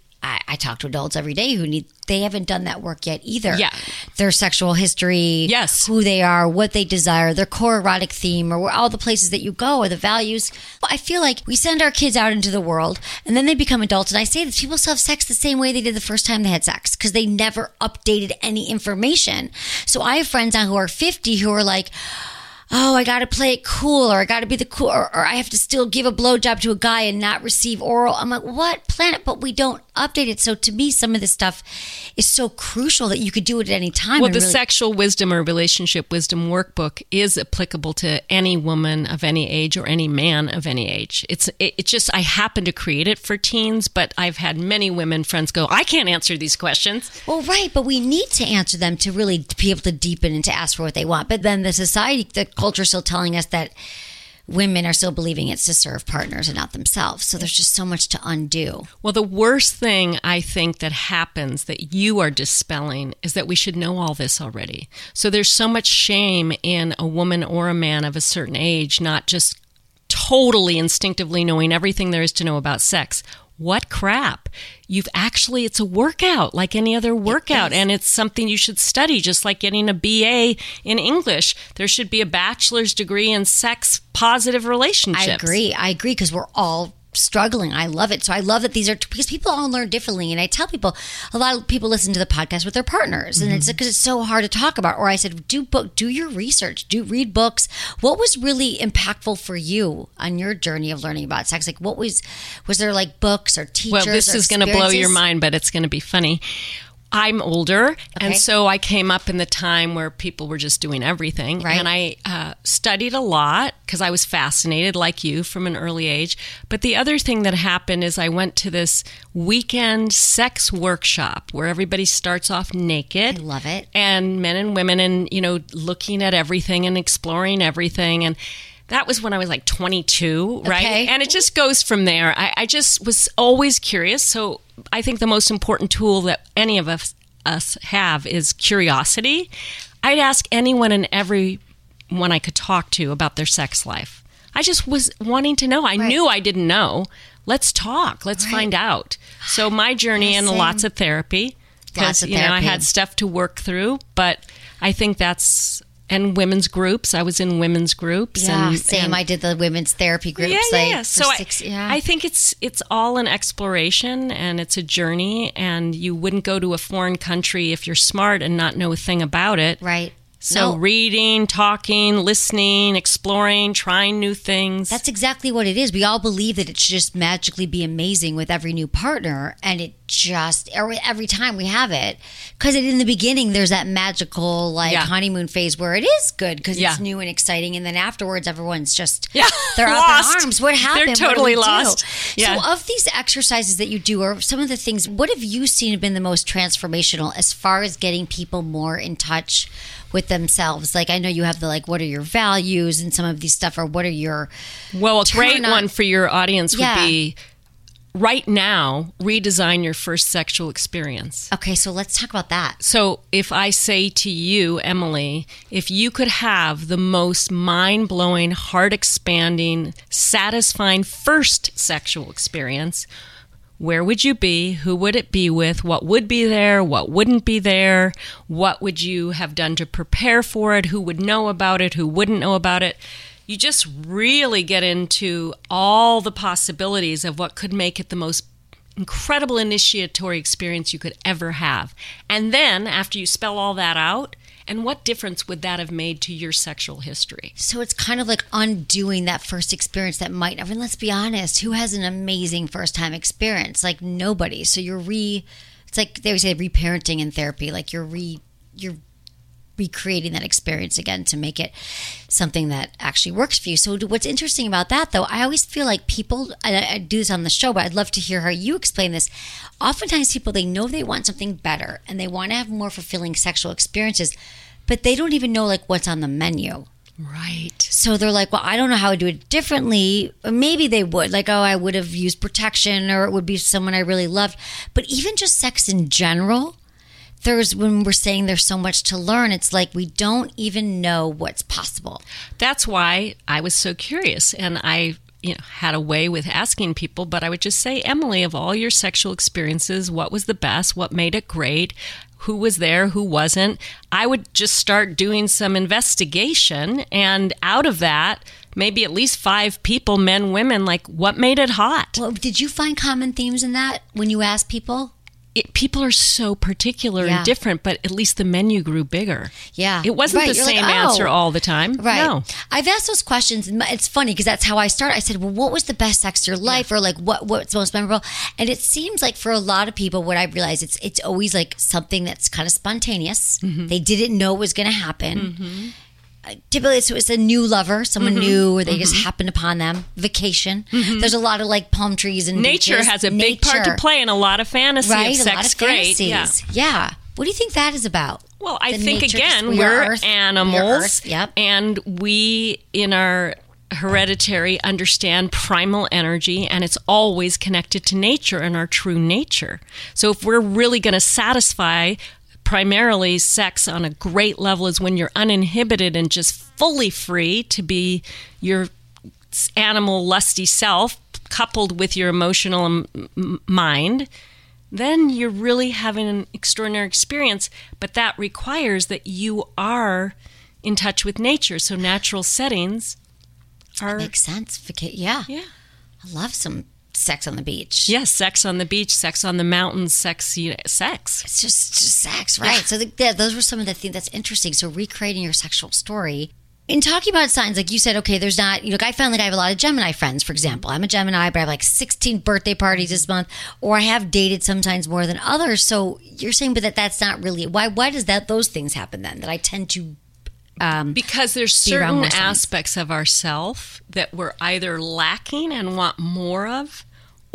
I talk to adults every day they haven't done that work yet either. Yeah. Their sexual history, yes, who they are, what they desire, their core erotic theme, or all the places that you go, or the values. I feel like we send our kids out into the world, and then they become adults, and I say that people still have sex the same way they did the first time they had sex, because they never updated any information. So I have friends now who are 50 who are like, oh, I got to play it cool, or I got to be the cool, or I have to still give a blowjob to a guy and not receive oral. I'm like, what planet? But we don't update it. So to me, some of this stuff is so crucial that you could do it at any time. Well, the Sexual Wisdom or Relationship Wisdom Workbook is applicable to any woman of any age or any man of any age. It's just, I happen to create it for teens, but I've had many women friends go, I can't answer these questions. Well, right, but we need to answer them to really be able to deepen and to ask for what they want. But then the society, the culture is still telling us that women are still believing it's to serve partners and not themselves. So there's just so much to undo. Well, the worst thing I think that happens that you are dispelling is that we should know all this already. So there's so much shame in a woman or a man of a certain age, not just totally instinctively knowing everything there is to know about sex. What crap. It's a workout like any other workout, and it's something you should study, just like getting a BA in English. There should be a bachelor's degree in sex positive relationships. I agree, because we're all struggling. I love it. So I love that these are, because people all learn differently. And I tell people, a lot of people listen to the podcast with their partners, and it's because it's so hard to talk about. Or I said, do your research, read books. What was really impactful for you on your journey of learning about sex? Like, what was there like books or teachers? Well, this is going to blow your mind, but it's going to be funny. I'm older, and so I came up in the time where people were just doing everything. Right. And I studied a lot because I was fascinated, like you, from an early age. But the other thing that happened is I went to this weekend sex workshop where everybody starts off naked. I love it. And men and women, and, looking at everything and exploring everything. And that was when I was like 22, right? Okay. And it just goes from there. I just was always curious. So I think the most important tool that any of us have is curiosity. I'd ask anyone and everyone I could talk to about their sex life. I just was wanting to know. I knew I didn't know. Let's talk. Let's find out. So my journey and lots of therapy. Because, I had stuff to work through. But I think that's... And women's groups. I was in women's groups. Yeah, and, same. I did the women's therapy groups. Yeah. So I think it's all an exploration, and it's a journey, and you wouldn't go to a foreign country if you're smart and not know a thing about it. Right. So reading, talking, listening, exploring, trying new things. That's exactly what it is. We all believe that it should just magically be amazing with every new partner, and it just, every time we have it. Because in the beginning, there's that magical honeymoon phase where it is good because it's new and exciting, and then afterwards, everyone's just, they're up in arms. What happened? They're totally lost. Yeah. So of these exercises that you do, or some of the things, what have you seen have been the most transformational as far as getting people more in touch with themselves? Like, I know you have the, what are your values and some of these stuff, or what are your... Well, a great one for your audience would be, right now, redesign your first sexual experience. Okay, so let's talk about that. So if I say to you, Emily, if you could have the most mind-blowing, heart-expanding, satisfying first sexual experience, where would you be? Who would it be with? What would be there? What wouldn't be there? What would you have done to prepare for it? Who would know about it? Who wouldn't know about it? You just really get into all the possibilities of what could make it the most incredible initiatory experience you could ever have. And then, after you spell all that out, and what difference would that have made to your sexual history? So it's kind of like undoing that first experience that might... I mean, let's be honest. Who has an amazing first-time experience? Like, nobody. So it's like they would say reparenting in therapy. Like, you're recreating that experience again to make it something that actually works for you. So what's interesting about that, though, I always feel like people, I do this on the show, but I'd love to hear how you explain this. Oftentimes people, they know they want something better and they want to have more fulfilling sexual experiences, but they don't even know like what's on the menu. Right. So they're like, well, I don't know how to do it differently. Or maybe they would. Like, oh, I would have used protection, or it would be someone I really loved. But even just sex in general, when we're saying there's so much to learn, it's like we don't even know what's possible. That's why I was so curious, and I had a way with asking people, but I would just say, Emily, of all your sexual experiences, what was the best? What made it great? Who was there? Who wasn't? I would just start doing some investigation, and out of that, maybe at least 5 people, men, women, like, what made it hot? Well, did you find common themes in that when you asked people? People are so particular and different, but at least the menu grew bigger. Yeah. It wasn't the same answer all the time. Right. No. I've asked those questions, and it's funny because that's how I started. I said, well, what was the best sex of your life? Or like, what's most memorable? And it seems like for a lot of people, what I've realized, it's always like something that's kind of spontaneous. Mm-hmm. They didn't know it was going to happen. Mm-hmm. Typically, it's a new lover, someone new, or they just happened upon them. Vacation. Mm-hmm. There's a lot of like palm trees and nature beaches. has a big part to play in a lot of fantasy of sex. A lot of fantasies. Yeah. What do you think that is about? Well, I think again, we're animals, and we in our hereditary understand primal energy, and it's always connected to nature and our true nature. So if we're really going to satisfy primarily sex on a great level is when you're uninhibited and just fully free to be your animal lusty self coupled with your emotional mind, then you're really having an extraordinary experience. But that requires that you are in touch with nature. So natural settings are... That makes sense. Yeah. I love some sex on the beach. Yes, sex on the beach, sex on the mountains, sex. It's just sex, right? Yeah. So those were some of the things that's interesting. So recreating your sexual story. In talking about signs, like you said, okay, there's not, I found like I have a lot of Gemini friends, for example. I'm a Gemini, but I have like 16 birthday parties this month, or I have dated sometimes more than others. So you're saying, but that's not really, why does those things happen then? That I tend to because there's certain aspects of ourself that we're either lacking and want more of,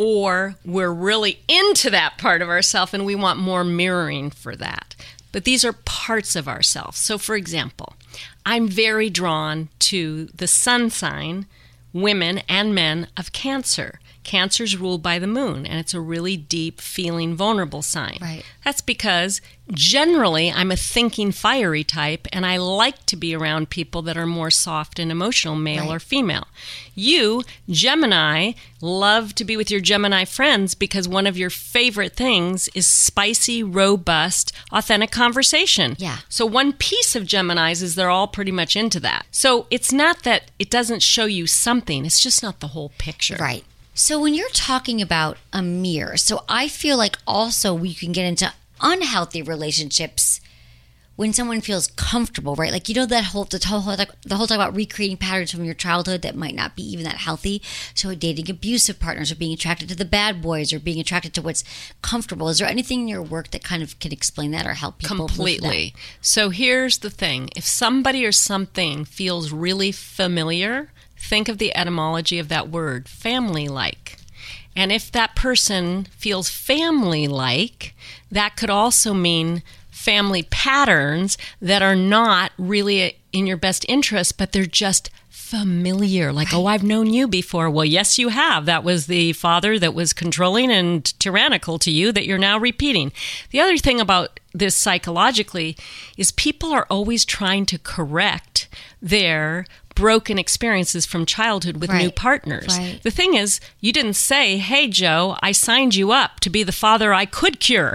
or we're really into that part of ourself and we want more mirroring for that. But these are parts of ourselves. So for example, I'm very drawn to the sun sign, women and men, of Cancer. Cancer's ruled by the moon, and it's a really deep, feeling, vulnerable sign. Right. That's because generally I'm a thinking, fiery type, and I like to be around people that are more soft and emotional, male or female. You, Gemini, love to be with your Gemini friends because one of your favorite things is spicy, robust, authentic conversation. Yeah. So one piece of Geminis is they're all pretty much into that. So it's not that it doesn't show you something, it's just not the whole picture. Right. So when you're talking about a mirror, so I feel like also we can get into unhealthy relationships when someone feels comfortable, right? Like, the whole talk about recreating patterns from your childhood that might not be even that healthy. So dating abusive partners, or being attracted to the bad boys, or being attracted to what's comfortable. Is there anything in your work that kind of can explain that or help people? Completely. So here's the thing. If somebody or something feels really familiar, think of the etymology of that word, family-like. And if that person feels family-like, that could also mean family patterns that are not really in your best interest, but they're just familiar. Like, oh, I've known you before. Well, yes, you have. That was the father that was controlling and tyrannical to you that you're now repeating. The other thing about this psychologically is people are always trying to correct their broken experiences from childhood with new partners. Right. The thing is, you didn't say, hey, Joe, I signed you up to be the father I could cure.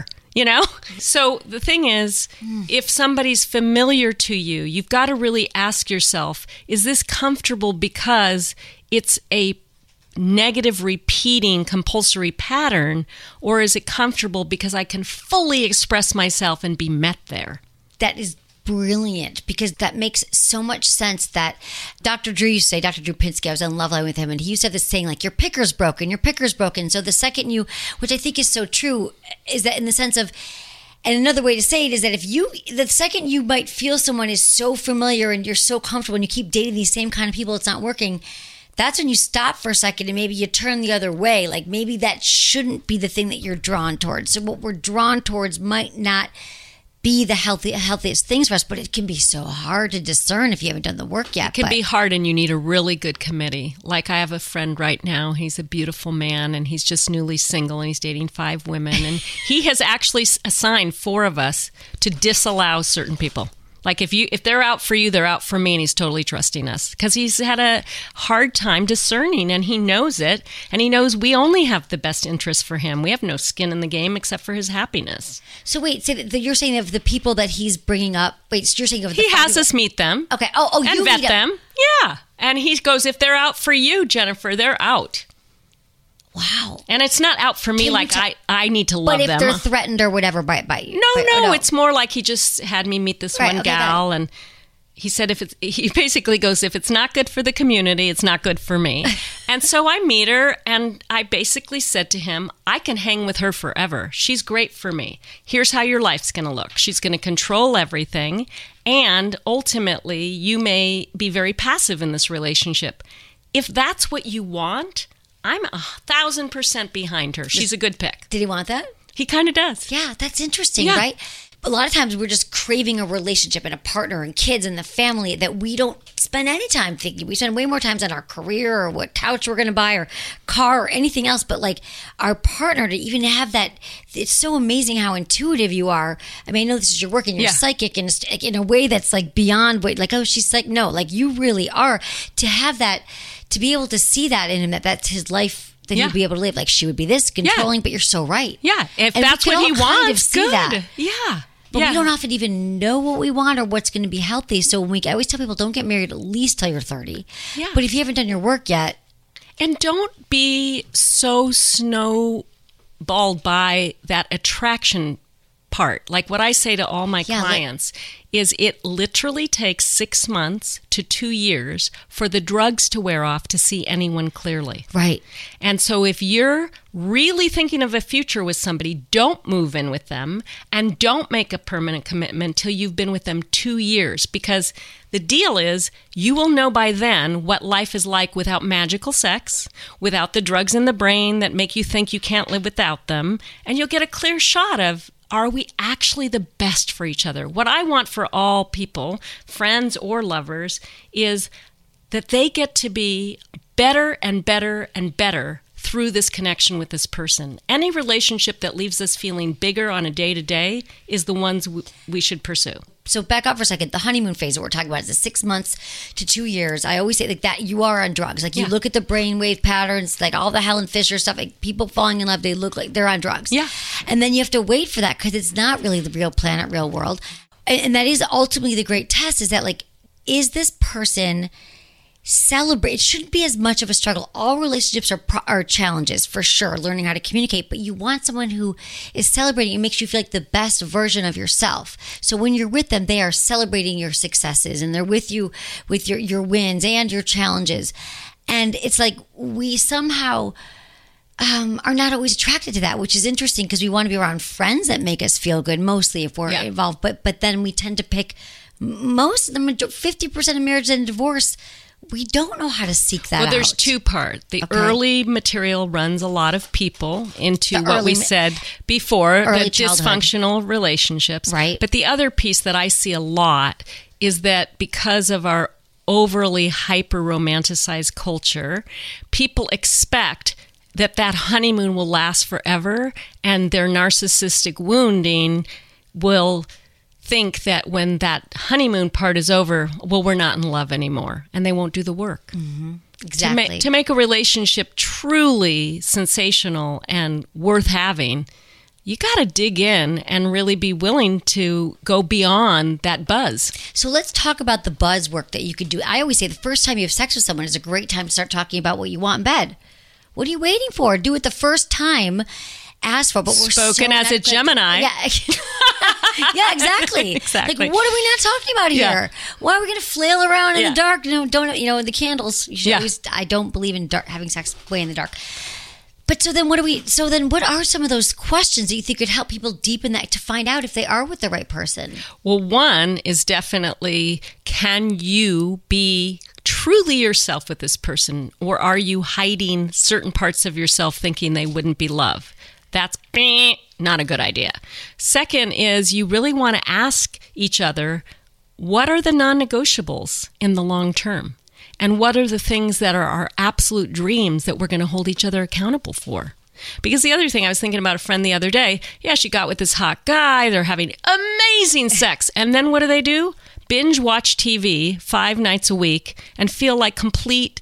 So the thing is, if somebody's familiar to you, you've got to really ask yourself, is this comfortable because it's a negative repeating compulsory pattern, or is it comfortable because I can fully express myself and be met there? That is brilliant, because that makes so much sense. That Dr. Drew used to say, Dr. Drew Pinsky, I was on Love Line with him, and he used to have this saying, like, your picker's broken. So the second which I think is so true, is that in the sense of And another way to say it is that the second you might feel someone is so familiar and you're so comfortable and you keep dating these same kind of people, it's not working. That's when you stop for a second and maybe you turn the other way. Like maybe that shouldn't be the thing that you're drawn towards. So what we're drawn towards might not be the healthiest things for us, but it can be so hard to discern if you haven't done the work yet. It can be hard, and you need a really good committee. Like I have a friend right now, he's a beautiful man, and he's just newly single, and he's dating 5 women, and he has actually assigned 4 of us to disallow certain people. Like if they're out for you, they're out for me, and he's totally trusting us because he's had a hard time discerning, and he knows it, and he knows we only have the best interest for him. We have no skin in the game except for his happiness. So wait, you're saying of the people that he's bringing up. Wait, so you're saying of the he has us meet them. Okay. Oh, and you vet meet them. Yeah, and he goes, if they're out for you, Jennifer, they're out. Wow. And it's not out for me I need to love them. But if they're threatened or whatever by you. No, it's more like he just had me meet this one gal, and he said he basically goes, if it's not good for the community, it's not good for me. And so I meet her, and I basically said to him, I can hang with her forever. She's great for me. Here's how your life's going to look. She's going to control everything, and ultimately you may be very passive in this relationship. If that's what you want, I'm 1,000% behind her. She's a good pick. Did he want that? He kind of does. Yeah, that's interesting, right? A lot of times we're just craving a relationship and a partner and kids and the family that we don't spend any time thinking. We spend way more times on our career or what couch we're going to buy or car or anything else. But like our partner to even have that, it's so amazing how intuitive you are. I mean, I know this is your work and you're psychic and in a way that's like beyond what, like, oh, she's like, no, like you really are. To have that, to be able to see that in him, that's his life. Then you'd be able to live like she would be this controlling, but you're so right. Yeah, if that's what he wants, good. That. Yeah. But we don't often even know what we want or what's going to be healthy. So I always tell people, don't get married at least till you're 30. Yeah. But if you haven't done your work yet. And don't be so snowballed by that attraction part. Like what I say to all my clients is it literally takes 6 months to 2 years for the drugs to wear off to see anyone clearly. Right. And so if you're really thinking of a future with somebody, don't move in with them and don't make a permanent commitment till you've been with them 2 years, because the deal is you will know by then what life is like without magical sex, without the drugs in the brain that make you think you can't live without them, and you'll get a clear shot of, are we actually the best for each other? What I want for all people, friends or lovers, is that they get to be better and better and better through this connection with this person. Any relationship that leaves us feeling bigger on a day-to-day is the ones we should pursue. So back up for a second. The honeymoon phase that we're talking about is the 6 months to 2 years. I always say like that you are on drugs. Like you look at the brainwave patterns, like all the Helen Fisher stuff, like people falling in love, they look like they're on drugs. Yeah. And then you have to wait for that because it's not really the real planet, real world. And that is ultimately the great test, is that like, is this person celebrate? It shouldn't be as much of a struggle. All relationships are challenges for sure, learning how to communicate, but you want someone who is celebrating and makes you feel like the best version of yourself. So when you're with them, they are celebrating your successes and they're with you with your wins and your challenges. And it's like we somehow are not always attracted to that, which is interesting because we want to be around friends that make us feel good, mostly if we're involved. But then we tend to pick 50% of marriage and divorce. We don't know how to seek that out. Well, there's two parts. The early material runs a lot of people into what we said before, the dysfunctional relationships. Right. But the other piece that I see a lot is that because of our overly hyper-romanticized culture, people expect that honeymoon will last forever, and their narcissistic wounding will think that when that honeymoon part is over, well, we're not in love anymore, and they won't do the work. Mm-hmm. Exactly. To make a relationship truly sensational and worth having, you got to dig in and really be willing to go beyond that buzz. So let's talk about the buzz work that you could do. I always say the first time you have sex with someone is a great time to start talking about what you want in bed. What are you waiting for? Do it the first time. Ask for, but we're spoken as a Gemini. Yeah, yeah, exactly. Exactly. Like, what are we not talking about here? Yeah. Why are we going to flail around in the dark? No, don't. The candles. You should always. I don't believe in having sex way in the dark. But so then what are some of those questions that you think could help people deepen that to find out if they are with the right person? Well, one is definitely, can you be truly yourself with this person, or are you hiding certain parts of yourself thinking they wouldn't be love? That's not a good idea. Second is you really want to ask each other, what are the non-negotiables in the long term? And what are the things that are our absolute dreams that we're going to hold each other accountable for? Because the other thing, I was thinking about a friend the other day. Yeah, she got with this hot guy. They're having amazing sex. And then what do? Binge watch TV 5 nights a week and feel like complete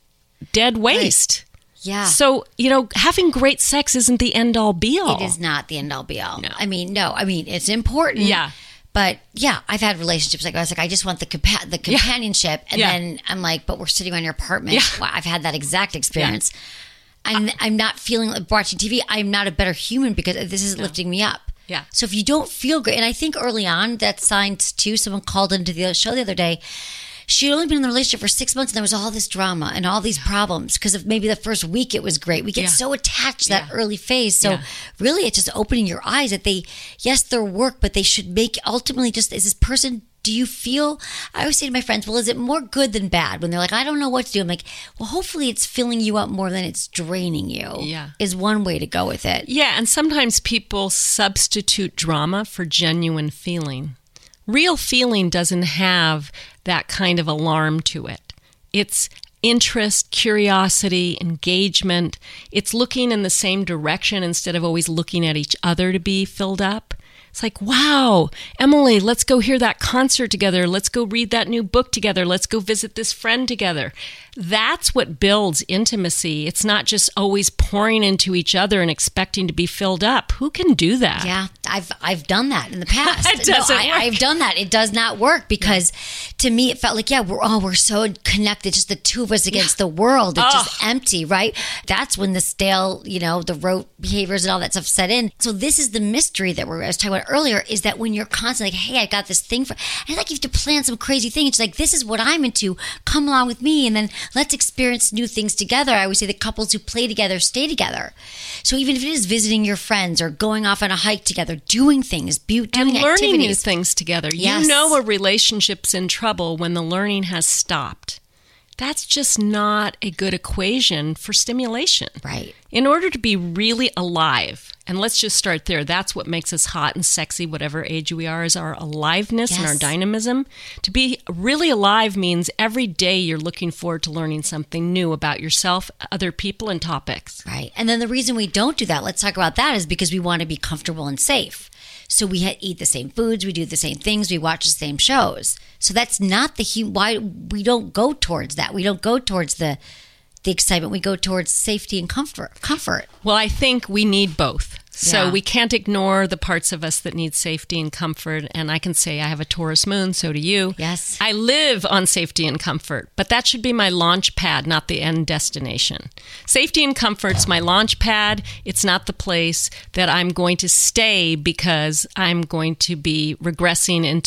dead waste. Right. Yeah. So, having great sex isn't the end all be all. It is not the end all be all. No. I mean, it's important. Yeah. But yeah, I've had relationships like I was like, I just want the companionship, and then I'm like, but we're sitting on your apartment. Yeah. Well, I've had that exact experience. Yeah. I'm not feeling like watching TV. I'm not a better human because this is lifting me up. Yeah. So if you don't feel great, and I think early on that's signs too. Someone called into the show the other day. She'd only been in the relationship for 6 months, and there was all this drama and all these problems because of maybe the first week it was great. We get so attached to that early phase. So really it's just opening your eyes that they're work, but they should make ultimately just, is this person, do you feel, I always say to my friends, well, is it more good than bad? When they're like, I don't know what to do. I'm like, well, hopefully it's filling you up more than it's draining you. Yeah. Is one way to go with it. Yeah, and sometimes people substitute drama for genuine feeling. Real feeling doesn't have that kind of alarm to it. It's interest, curiosity, engagement. It's looking in the same direction instead of always looking at each other to be filled up. It's like, wow, Emily, let's go hear that concert together. Let's go read that new book together. Let's go visit this friend together. That's what builds intimacy. It's not just always pouring into each other and expecting to be filled up. Who can do that? Yeah, I've done that in the past. It doesn't work. I've done that. It does not work because to me it felt like, we're so connected, just the two of us against the world. It's just empty, right? That's when the stale, the rote behaviors and all that stuff set in. So this is the mystery that I was talking about earlier, is that when you're constantly like, hey, I got this thing and like you have to plan some crazy thing. It's like, this is what I'm into. Come along with me. And then let's experience new things together. I always say the couples who play together stay together. So even if it is visiting your friends or going off on a hike together, doing things, doing and learning activities. New things together. Yes. You know a relationship's in trouble when the learning has stopped. That's just not a good equation for stimulation. Right. In order to be really alive, and let's just start there, that's what makes us hot and sexy, whatever age we are, is our aliveness and our dynamism. To be really alive means every day you're looking forward to learning something new about yourself, other people, and topics. Right. And then the reason we don't do that, let's talk about that, is because we want to be comfortable and safe. So we eat the same foods, we do the same things, we watch the same shows. So that's not why we don't go towards that. We don't go towards the excitement. We go towards safety and comfort. Well, I think we need both. So Yeah. we can't ignore the parts of us that need safety and comfort. And I can say I have a Taurus moon, so do you. Yes. I live on safety and comfort, but that should be my launch pad, not the end destination. Safety and comfort's my launch pad. It's not the place that I'm going to stay because I'm going to be regressing into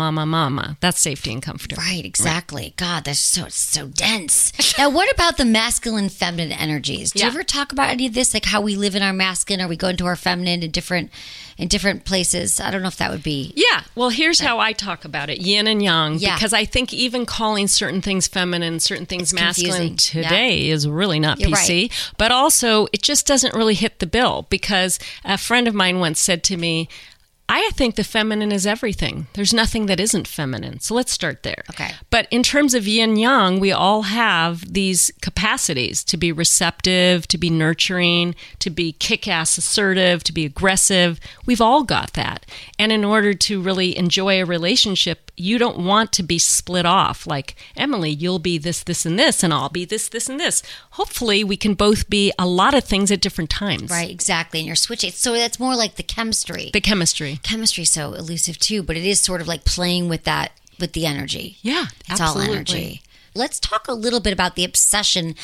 mama. That's safety and comfort. Right, exactly. Right. God, that's so dense. Now, what about the masculine, feminine energies? Do you ever talk about any of this, like how we live in our masculine or we go into our feminine in different places? I don't know if that would be... Yeah. Well, here's how I talk about it, yin and yang, because I think even calling certain things feminine, certain things masculine today is really not You're PC. right. But also, it just doesn't really hit the bill, because a friend of mine once said to me, I think the feminine is everything. There's nothing that isn't feminine. So let's start there. Okay. But in terms of yin yang, we all have these capacities to be receptive, to be nurturing, to be kick-ass assertive, to be aggressive. We've all got that. And in order to really enjoy a relationship, you don't want to be split off. Like, Emily, you'll be this, this, and this, and I'll be this, this, and this. Hopefully, we can both be a lot of things at different times. Right, exactly. And you're switching. So that's more like the chemistry. The chemistry. Chemistry is so elusive too, but it is sort of like playing with that, with the energy. Yeah, It's absolutely. all energy. Let's talk a little bit about the obsession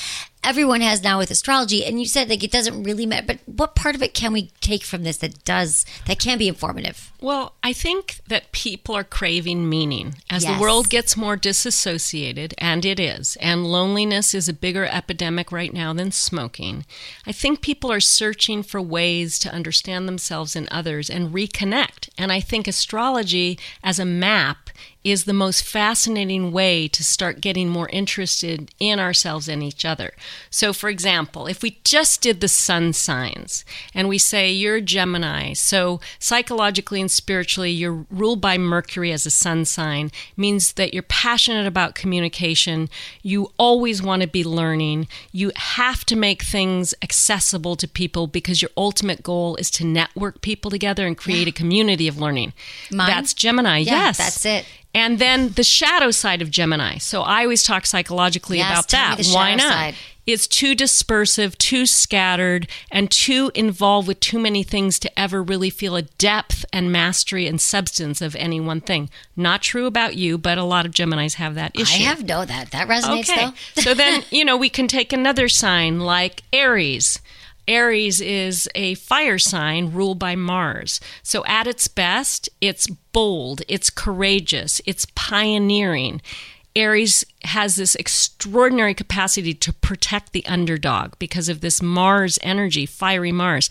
everyone has now with astrology. And you said like it doesn't really matter, but what part of it can we take from this that can be informative? Well, I think that people are craving meaning as the world gets more disassociated, and it is, and loneliness is a bigger epidemic right now than smoking. I think people are searching for ways to understand themselves and others and reconnect. And I think astrology as a map is the most fascinating way to start getting more interested in ourselves and each other. So, for example, if we just did the sun signs and we say you're a Gemini, so psychologically and spiritually you're ruled by Mercury as a sun sign, means that you're passionate about communication, you always want to be learning, you have to make things accessible to people because your ultimate goal is to network people together and create a community of learning. Mine? That's Gemini, yes. That's it. And then the shadow side of Gemini. So I always talk psychologically about that. Why not? Side. It's too dispersive, too scattered, and too involved with too many things to ever really feel a depth and mastery and substance of any one thing. Not true about you, but a lot of Geminis have that issue. I have no that. That resonates though. So then, we can take another sign like Aries. Aries is a fire sign ruled by Mars. So at its best, it's bold, it's courageous, it's pioneering. Aries has this extraordinary capacity to protect the underdog because of this Mars energy, fiery Mars.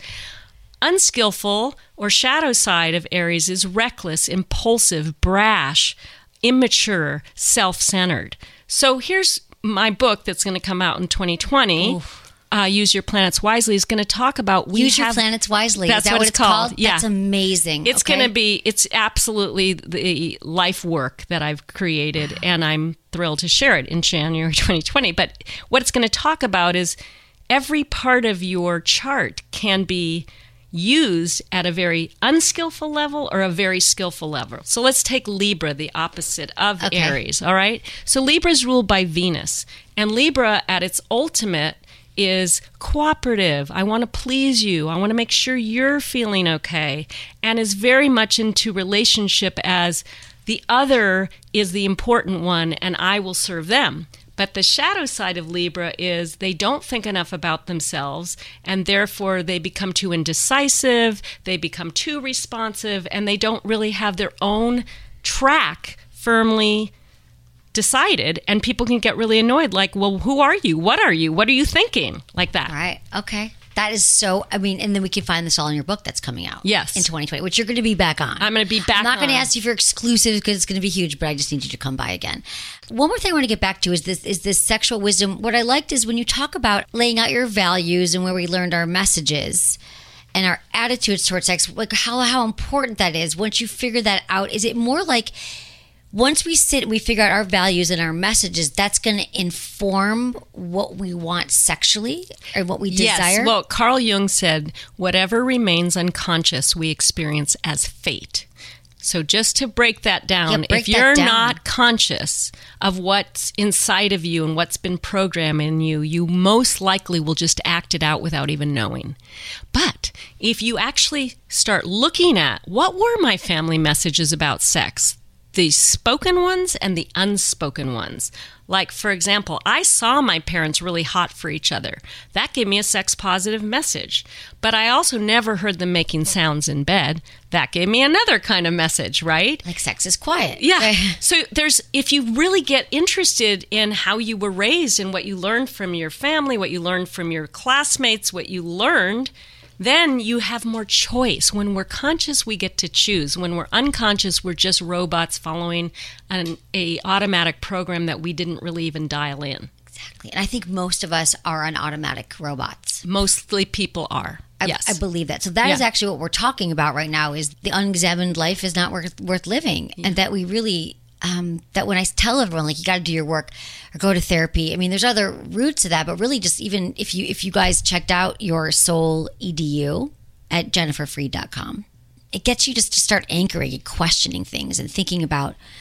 Unskillful or shadow side of Aries is reckless, impulsive, brash, immature, self-centered. So here's my book that's going to come out in 2020. Oof. Use Your Planets Wisely is going to talk about Use Your Planets Wisely. That's is that what it's called? Yeah. That's amazing. It's going to be, it's absolutely the life work that I've created, and I'm thrilled to share it in January 2020. But what it's going to talk about is every part of your chart can be used at a very unskillful level or a very skillful level. So let's take Libra, the opposite of Aries, all right? So Libra is ruled by Venus, and Libra at its ultimate is cooperative. I want to please you. I want to make sure you're feeling okay, and is very much into relationship as the other is the important one and I will serve them. But the shadow side of Libra is they don't think enough about themselves, and therefore they become too indecisive, they become too responsive, and they don't really have their own track firmly decided, and people can get really annoyed, like, well, who are you? What are you? What are you thinking? Like that. Right. Okay. That is so, and then we can find this all in your book that's coming out. Yes. In 2020, which you're going to be back on. I'm going to be back on. I'm not going to ask you for exclusives because it's going to be huge, but I just need you to come by again. One more thing I want to get back to is this sexual wisdom. What I liked is when you talk about laying out your values and where we learned our messages and our attitudes towards sex, like how important that is. Once you figure that out, is it more like once we sit and we figure out our values and our messages, that's going to inform what we want sexually or what we desire? Yes. Well, Carl Jung said, whatever remains unconscious, we experience as fate. So just to break that down, if you're not conscious of what's inside of you and what's been programmed in you, you most likely will just act it out without even knowing. But if you actually start looking at what were my family messages about sex, the spoken ones and the unspoken ones. Like, for example, I saw my parents really hot for each other. That gave me a sex-positive message. But I also never heard them making sounds in bed. That gave me another kind of message, right? Like sex is quiet. Yeah. So if you really get interested in how you were raised and what you learned from your family, what you learned from your classmates, what you learned, then you have more choice. When we're conscious, we get to choose. When we're unconscious, we're just robots following an automatic program that we didn't really even dial in. Exactly. And I think most of us are on automatic robots. Mostly people are. Yes. I believe that. So that is actually what we're talking about right now, is the unexamined life is not worth living. Yeah. And that we really... that when I tell everyone, like, you got to do your work or go to therapy. I mean, there's other routes to that, but really just even if you guys checked out your Soul EDU at jenniferfreed.com, it gets you just to start anchoring and questioning things and thinking about,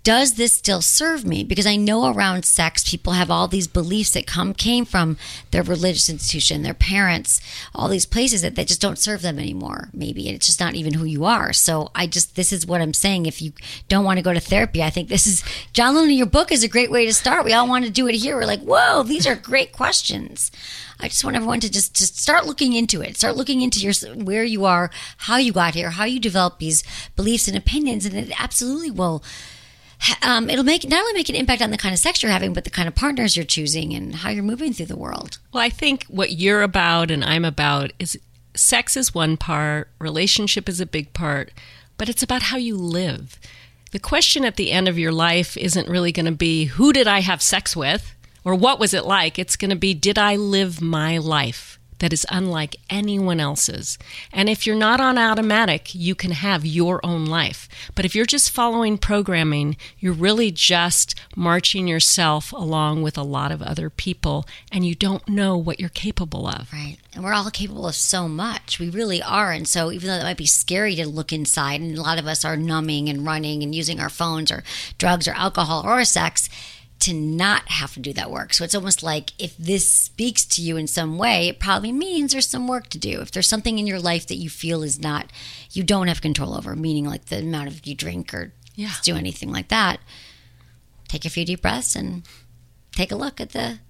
does this still serve me? Because I know around sex, people have all these beliefs that came from their religious institution, their parents, all these places that just don't serve them anymore, maybe. And it's just not even who you are. So this is what I'm saying. If you don't want to go to therapy, I think John Lennon, your book is a great way to start. We all want to do it here. We're like, whoa, these are great questions. I just want everyone to just start looking into it. Start looking into where you are, how you got here, how you develop these beliefs and opinions. And it absolutely will... it'll not only make an impact on the kind of sex you're having, but the kind of partners you're choosing and how you're moving through the world. Well, I think what you're about and I'm about is sex is one part, relationship is a big part, but it's about how you live. The question at the end of your life isn't really going to be, who did I have sex with? Or what was it like? It's going to be, did I live my life that is unlike anyone else's? And if you're not on automatic, you can have your own life. But if you're just following programming, you're really just marching yourself along with a lot of other people, and you don't know what you're capable of. Right. And we're all capable of so much. We really are. And so even though it might be scary to look inside, and a lot of us are numbing and running and using our phones or drugs or alcohol or sex, to not have to do that work. So it's almost like if this speaks to you in some way, it probably means there's some work to do. If there's something in your life that you feel you don't have control over, meaning like the amount of you drink or do anything like that, take a few deep breaths and take a look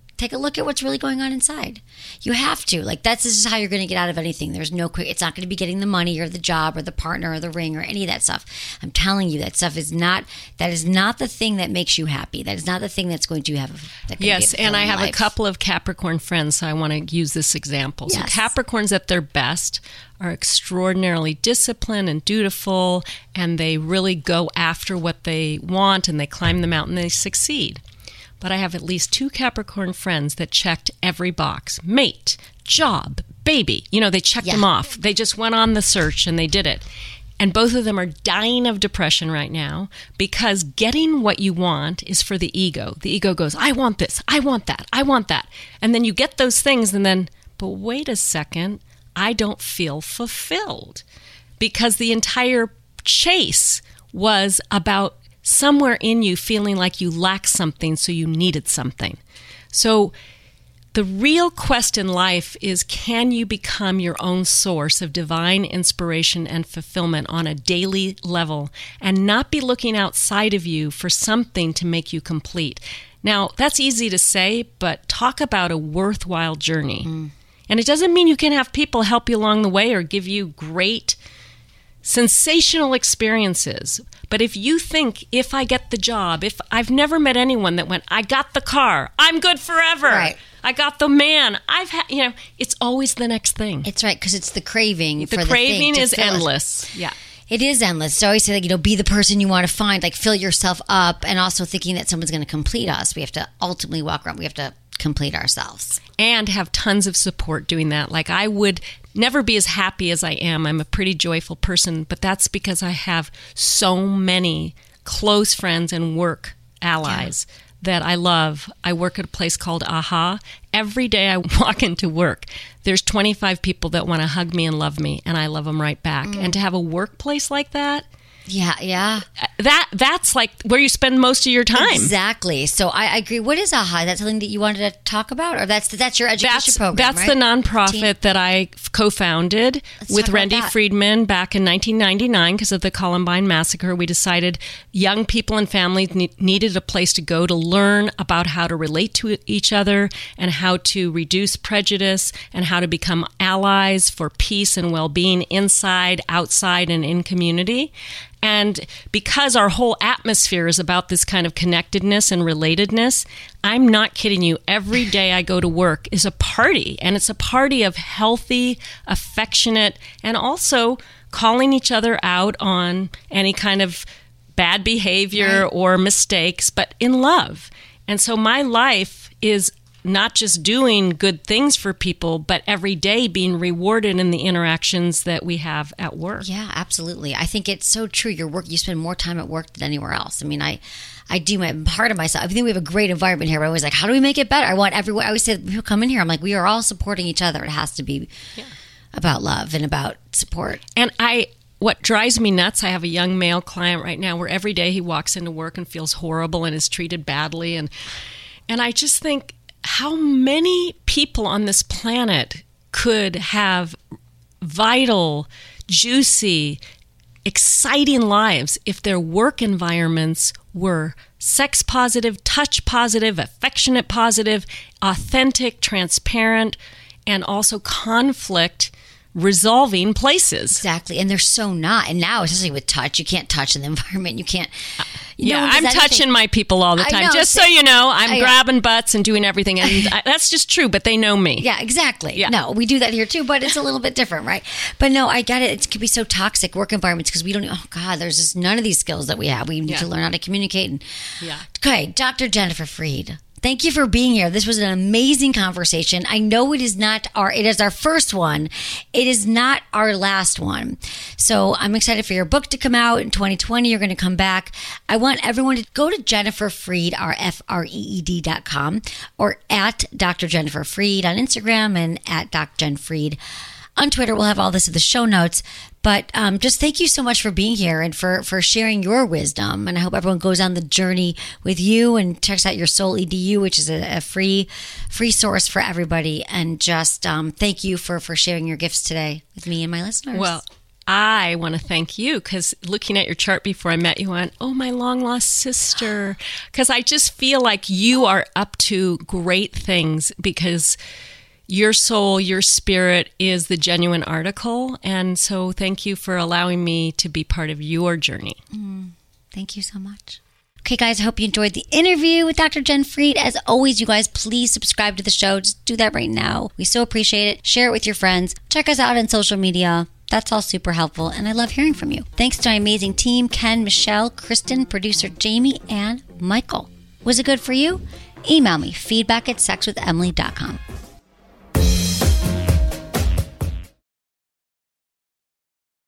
at what's really going on inside. You have to. That's just how you're going to get out of anything. There's no quick. It's not going to be getting the money or the job or the partner or the ring or any of that stuff. I'm telling you, that stuff is not the thing that makes you happy. That is not the thing that's going to have. Yes, and I have a couple of Capricorn friends, so I want to use this example. Yes. So Capricorns at their best are extraordinarily disciplined and dutiful, and they really go after what they want, and they climb the mountain, and they succeed. But I have at least 2 Capricorn friends that checked every box. Mate, job, baby. They checked them off. They just went on the search and they did it. And both of them are dying of depression right now because getting what you want is for the ego. The ego goes, I want this, I want that, I want that. And then you get those things and then, but wait a second, I don't feel fulfilled. Because the entire chase was about somewhere in you feeling like you lack something, so you needed something. So the real quest in life is, can you become your own source of divine inspiration and fulfillment on a daily level and not be looking outside of you for something to make you complete? Now, that's easy to say, but talk about a worthwhile journey. And it doesn't mean you can have people help you along the way or give you great sensational experiences. But if you think, if I get the job, if I've never met anyone that went, I got the car, I'm good forever. Right. I got the man. It's always the next thing. It's right, because it's the craving. The craving is endless. Yeah. It is endless. So I always say, be the person you want to find, fill yourself up, and also thinking that someone's going to complete us. We have to ultimately walk around. We have to complete ourselves. And have tons of support doing that. I would never be as happy as I am. I'm a pretty joyful person, but that's because I have so many close friends and work allies that I love. I work at a place called AHA. Every day I walk into work, there's 25 people that want to hug me and love me, and I love them right back. And to have a workplace like that, that's where you spend most of your time. Exactly. So I agree. What is AHA? Is that something that you wanted to talk about, or that's your education program? That's right? the nonprofit that I co-founded with Randy Friedman back in 1999 because of the Columbine massacre. We decided young people and families needed a place to go to learn about how to relate to each other and how to reduce prejudice and how to become allies for peace and well-being inside, outside, and in community. And because our whole atmosphere is about this kind of connectedness and relatedness, I'm not kidding you. Every day I go to work is a party, and it's a party of healthy, affectionate, and also calling each other out on any kind of bad behavior or mistakes, but in love. And so my life is not just doing good things for people, but every day being rewarded in the interactions that we have at work. Yeah, absolutely. I think it's so true. Your work, you spend more time at work than anywhere else. I mean, I do my part of myself. I think we have a great environment here. But I was like, how do we make it better? I want everyone. I always say, people come in here, I'm like, we are all supporting each other. It has to be about love and about support. And what drives me nuts, I have a young male client right now where every day he walks into work and feels horrible and is treated badly. And I just think, how many people on this planet could have vital, juicy, exciting lives if their work environments were sex positive, touch positive, affectionate positive, authentic, transparent, and also conflict resolving places. Exactly. And they're so not. And now, especially with touch, you can't touch in the environment. You can't. I'm touching my people all the time. Just so you know, I'm grabbing butts and doing everything. And that's just true, but they know me. Yeah, exactly. Yeah. No, we do that here too, but it's a little bit different, right? But no, I get it. It could be so toxic, work environments, because we don't, oh God, there's just none of these skills that we have. We need to learn how to communicate. And, Okay, Dr. Jennifer Freed. Thank you for being here. This was an amazing conversation. I know it is our first one. It is not our last one. So I'm excited for your book to come out in 2020. You're going to come back. I want everyone to go to Jennifer Freed, FREED.com, or at Dr. Jennifer Freed on Instagram and at Dr. Jen Freed on Twitter. We'll have all this in the show notes. But just thank you so much for being here and for sharing your wisdom. And I hope everyone goes on the journey with you and checks out your Soul EDU, which is a free source for everybody. And just thank you for sharing your gifts today with me and my listeners. Well, I want to thank you, because looking at your chart before I met you, I went, oh, my long lost sister. Because I just feel like you are up to great things, because your soul, your spirit is the genuine article. And so thank you for allowing me to be part of your journey. Thank you so much. Okay, guys, I hope you enjoyed the interview with Dr. Jen Freed. As always, you guys, please subscribe to the show. Just do that right now. We so appreciate it. Share it with your friends. Check us out on social media. That's all super helpful, and I love hearing from you. Thanks to my amazing team, Ken, Michelle, Kristen, producer Jamie, and Michael. Was it good for you? Email me, feedback@sexwithemily.com.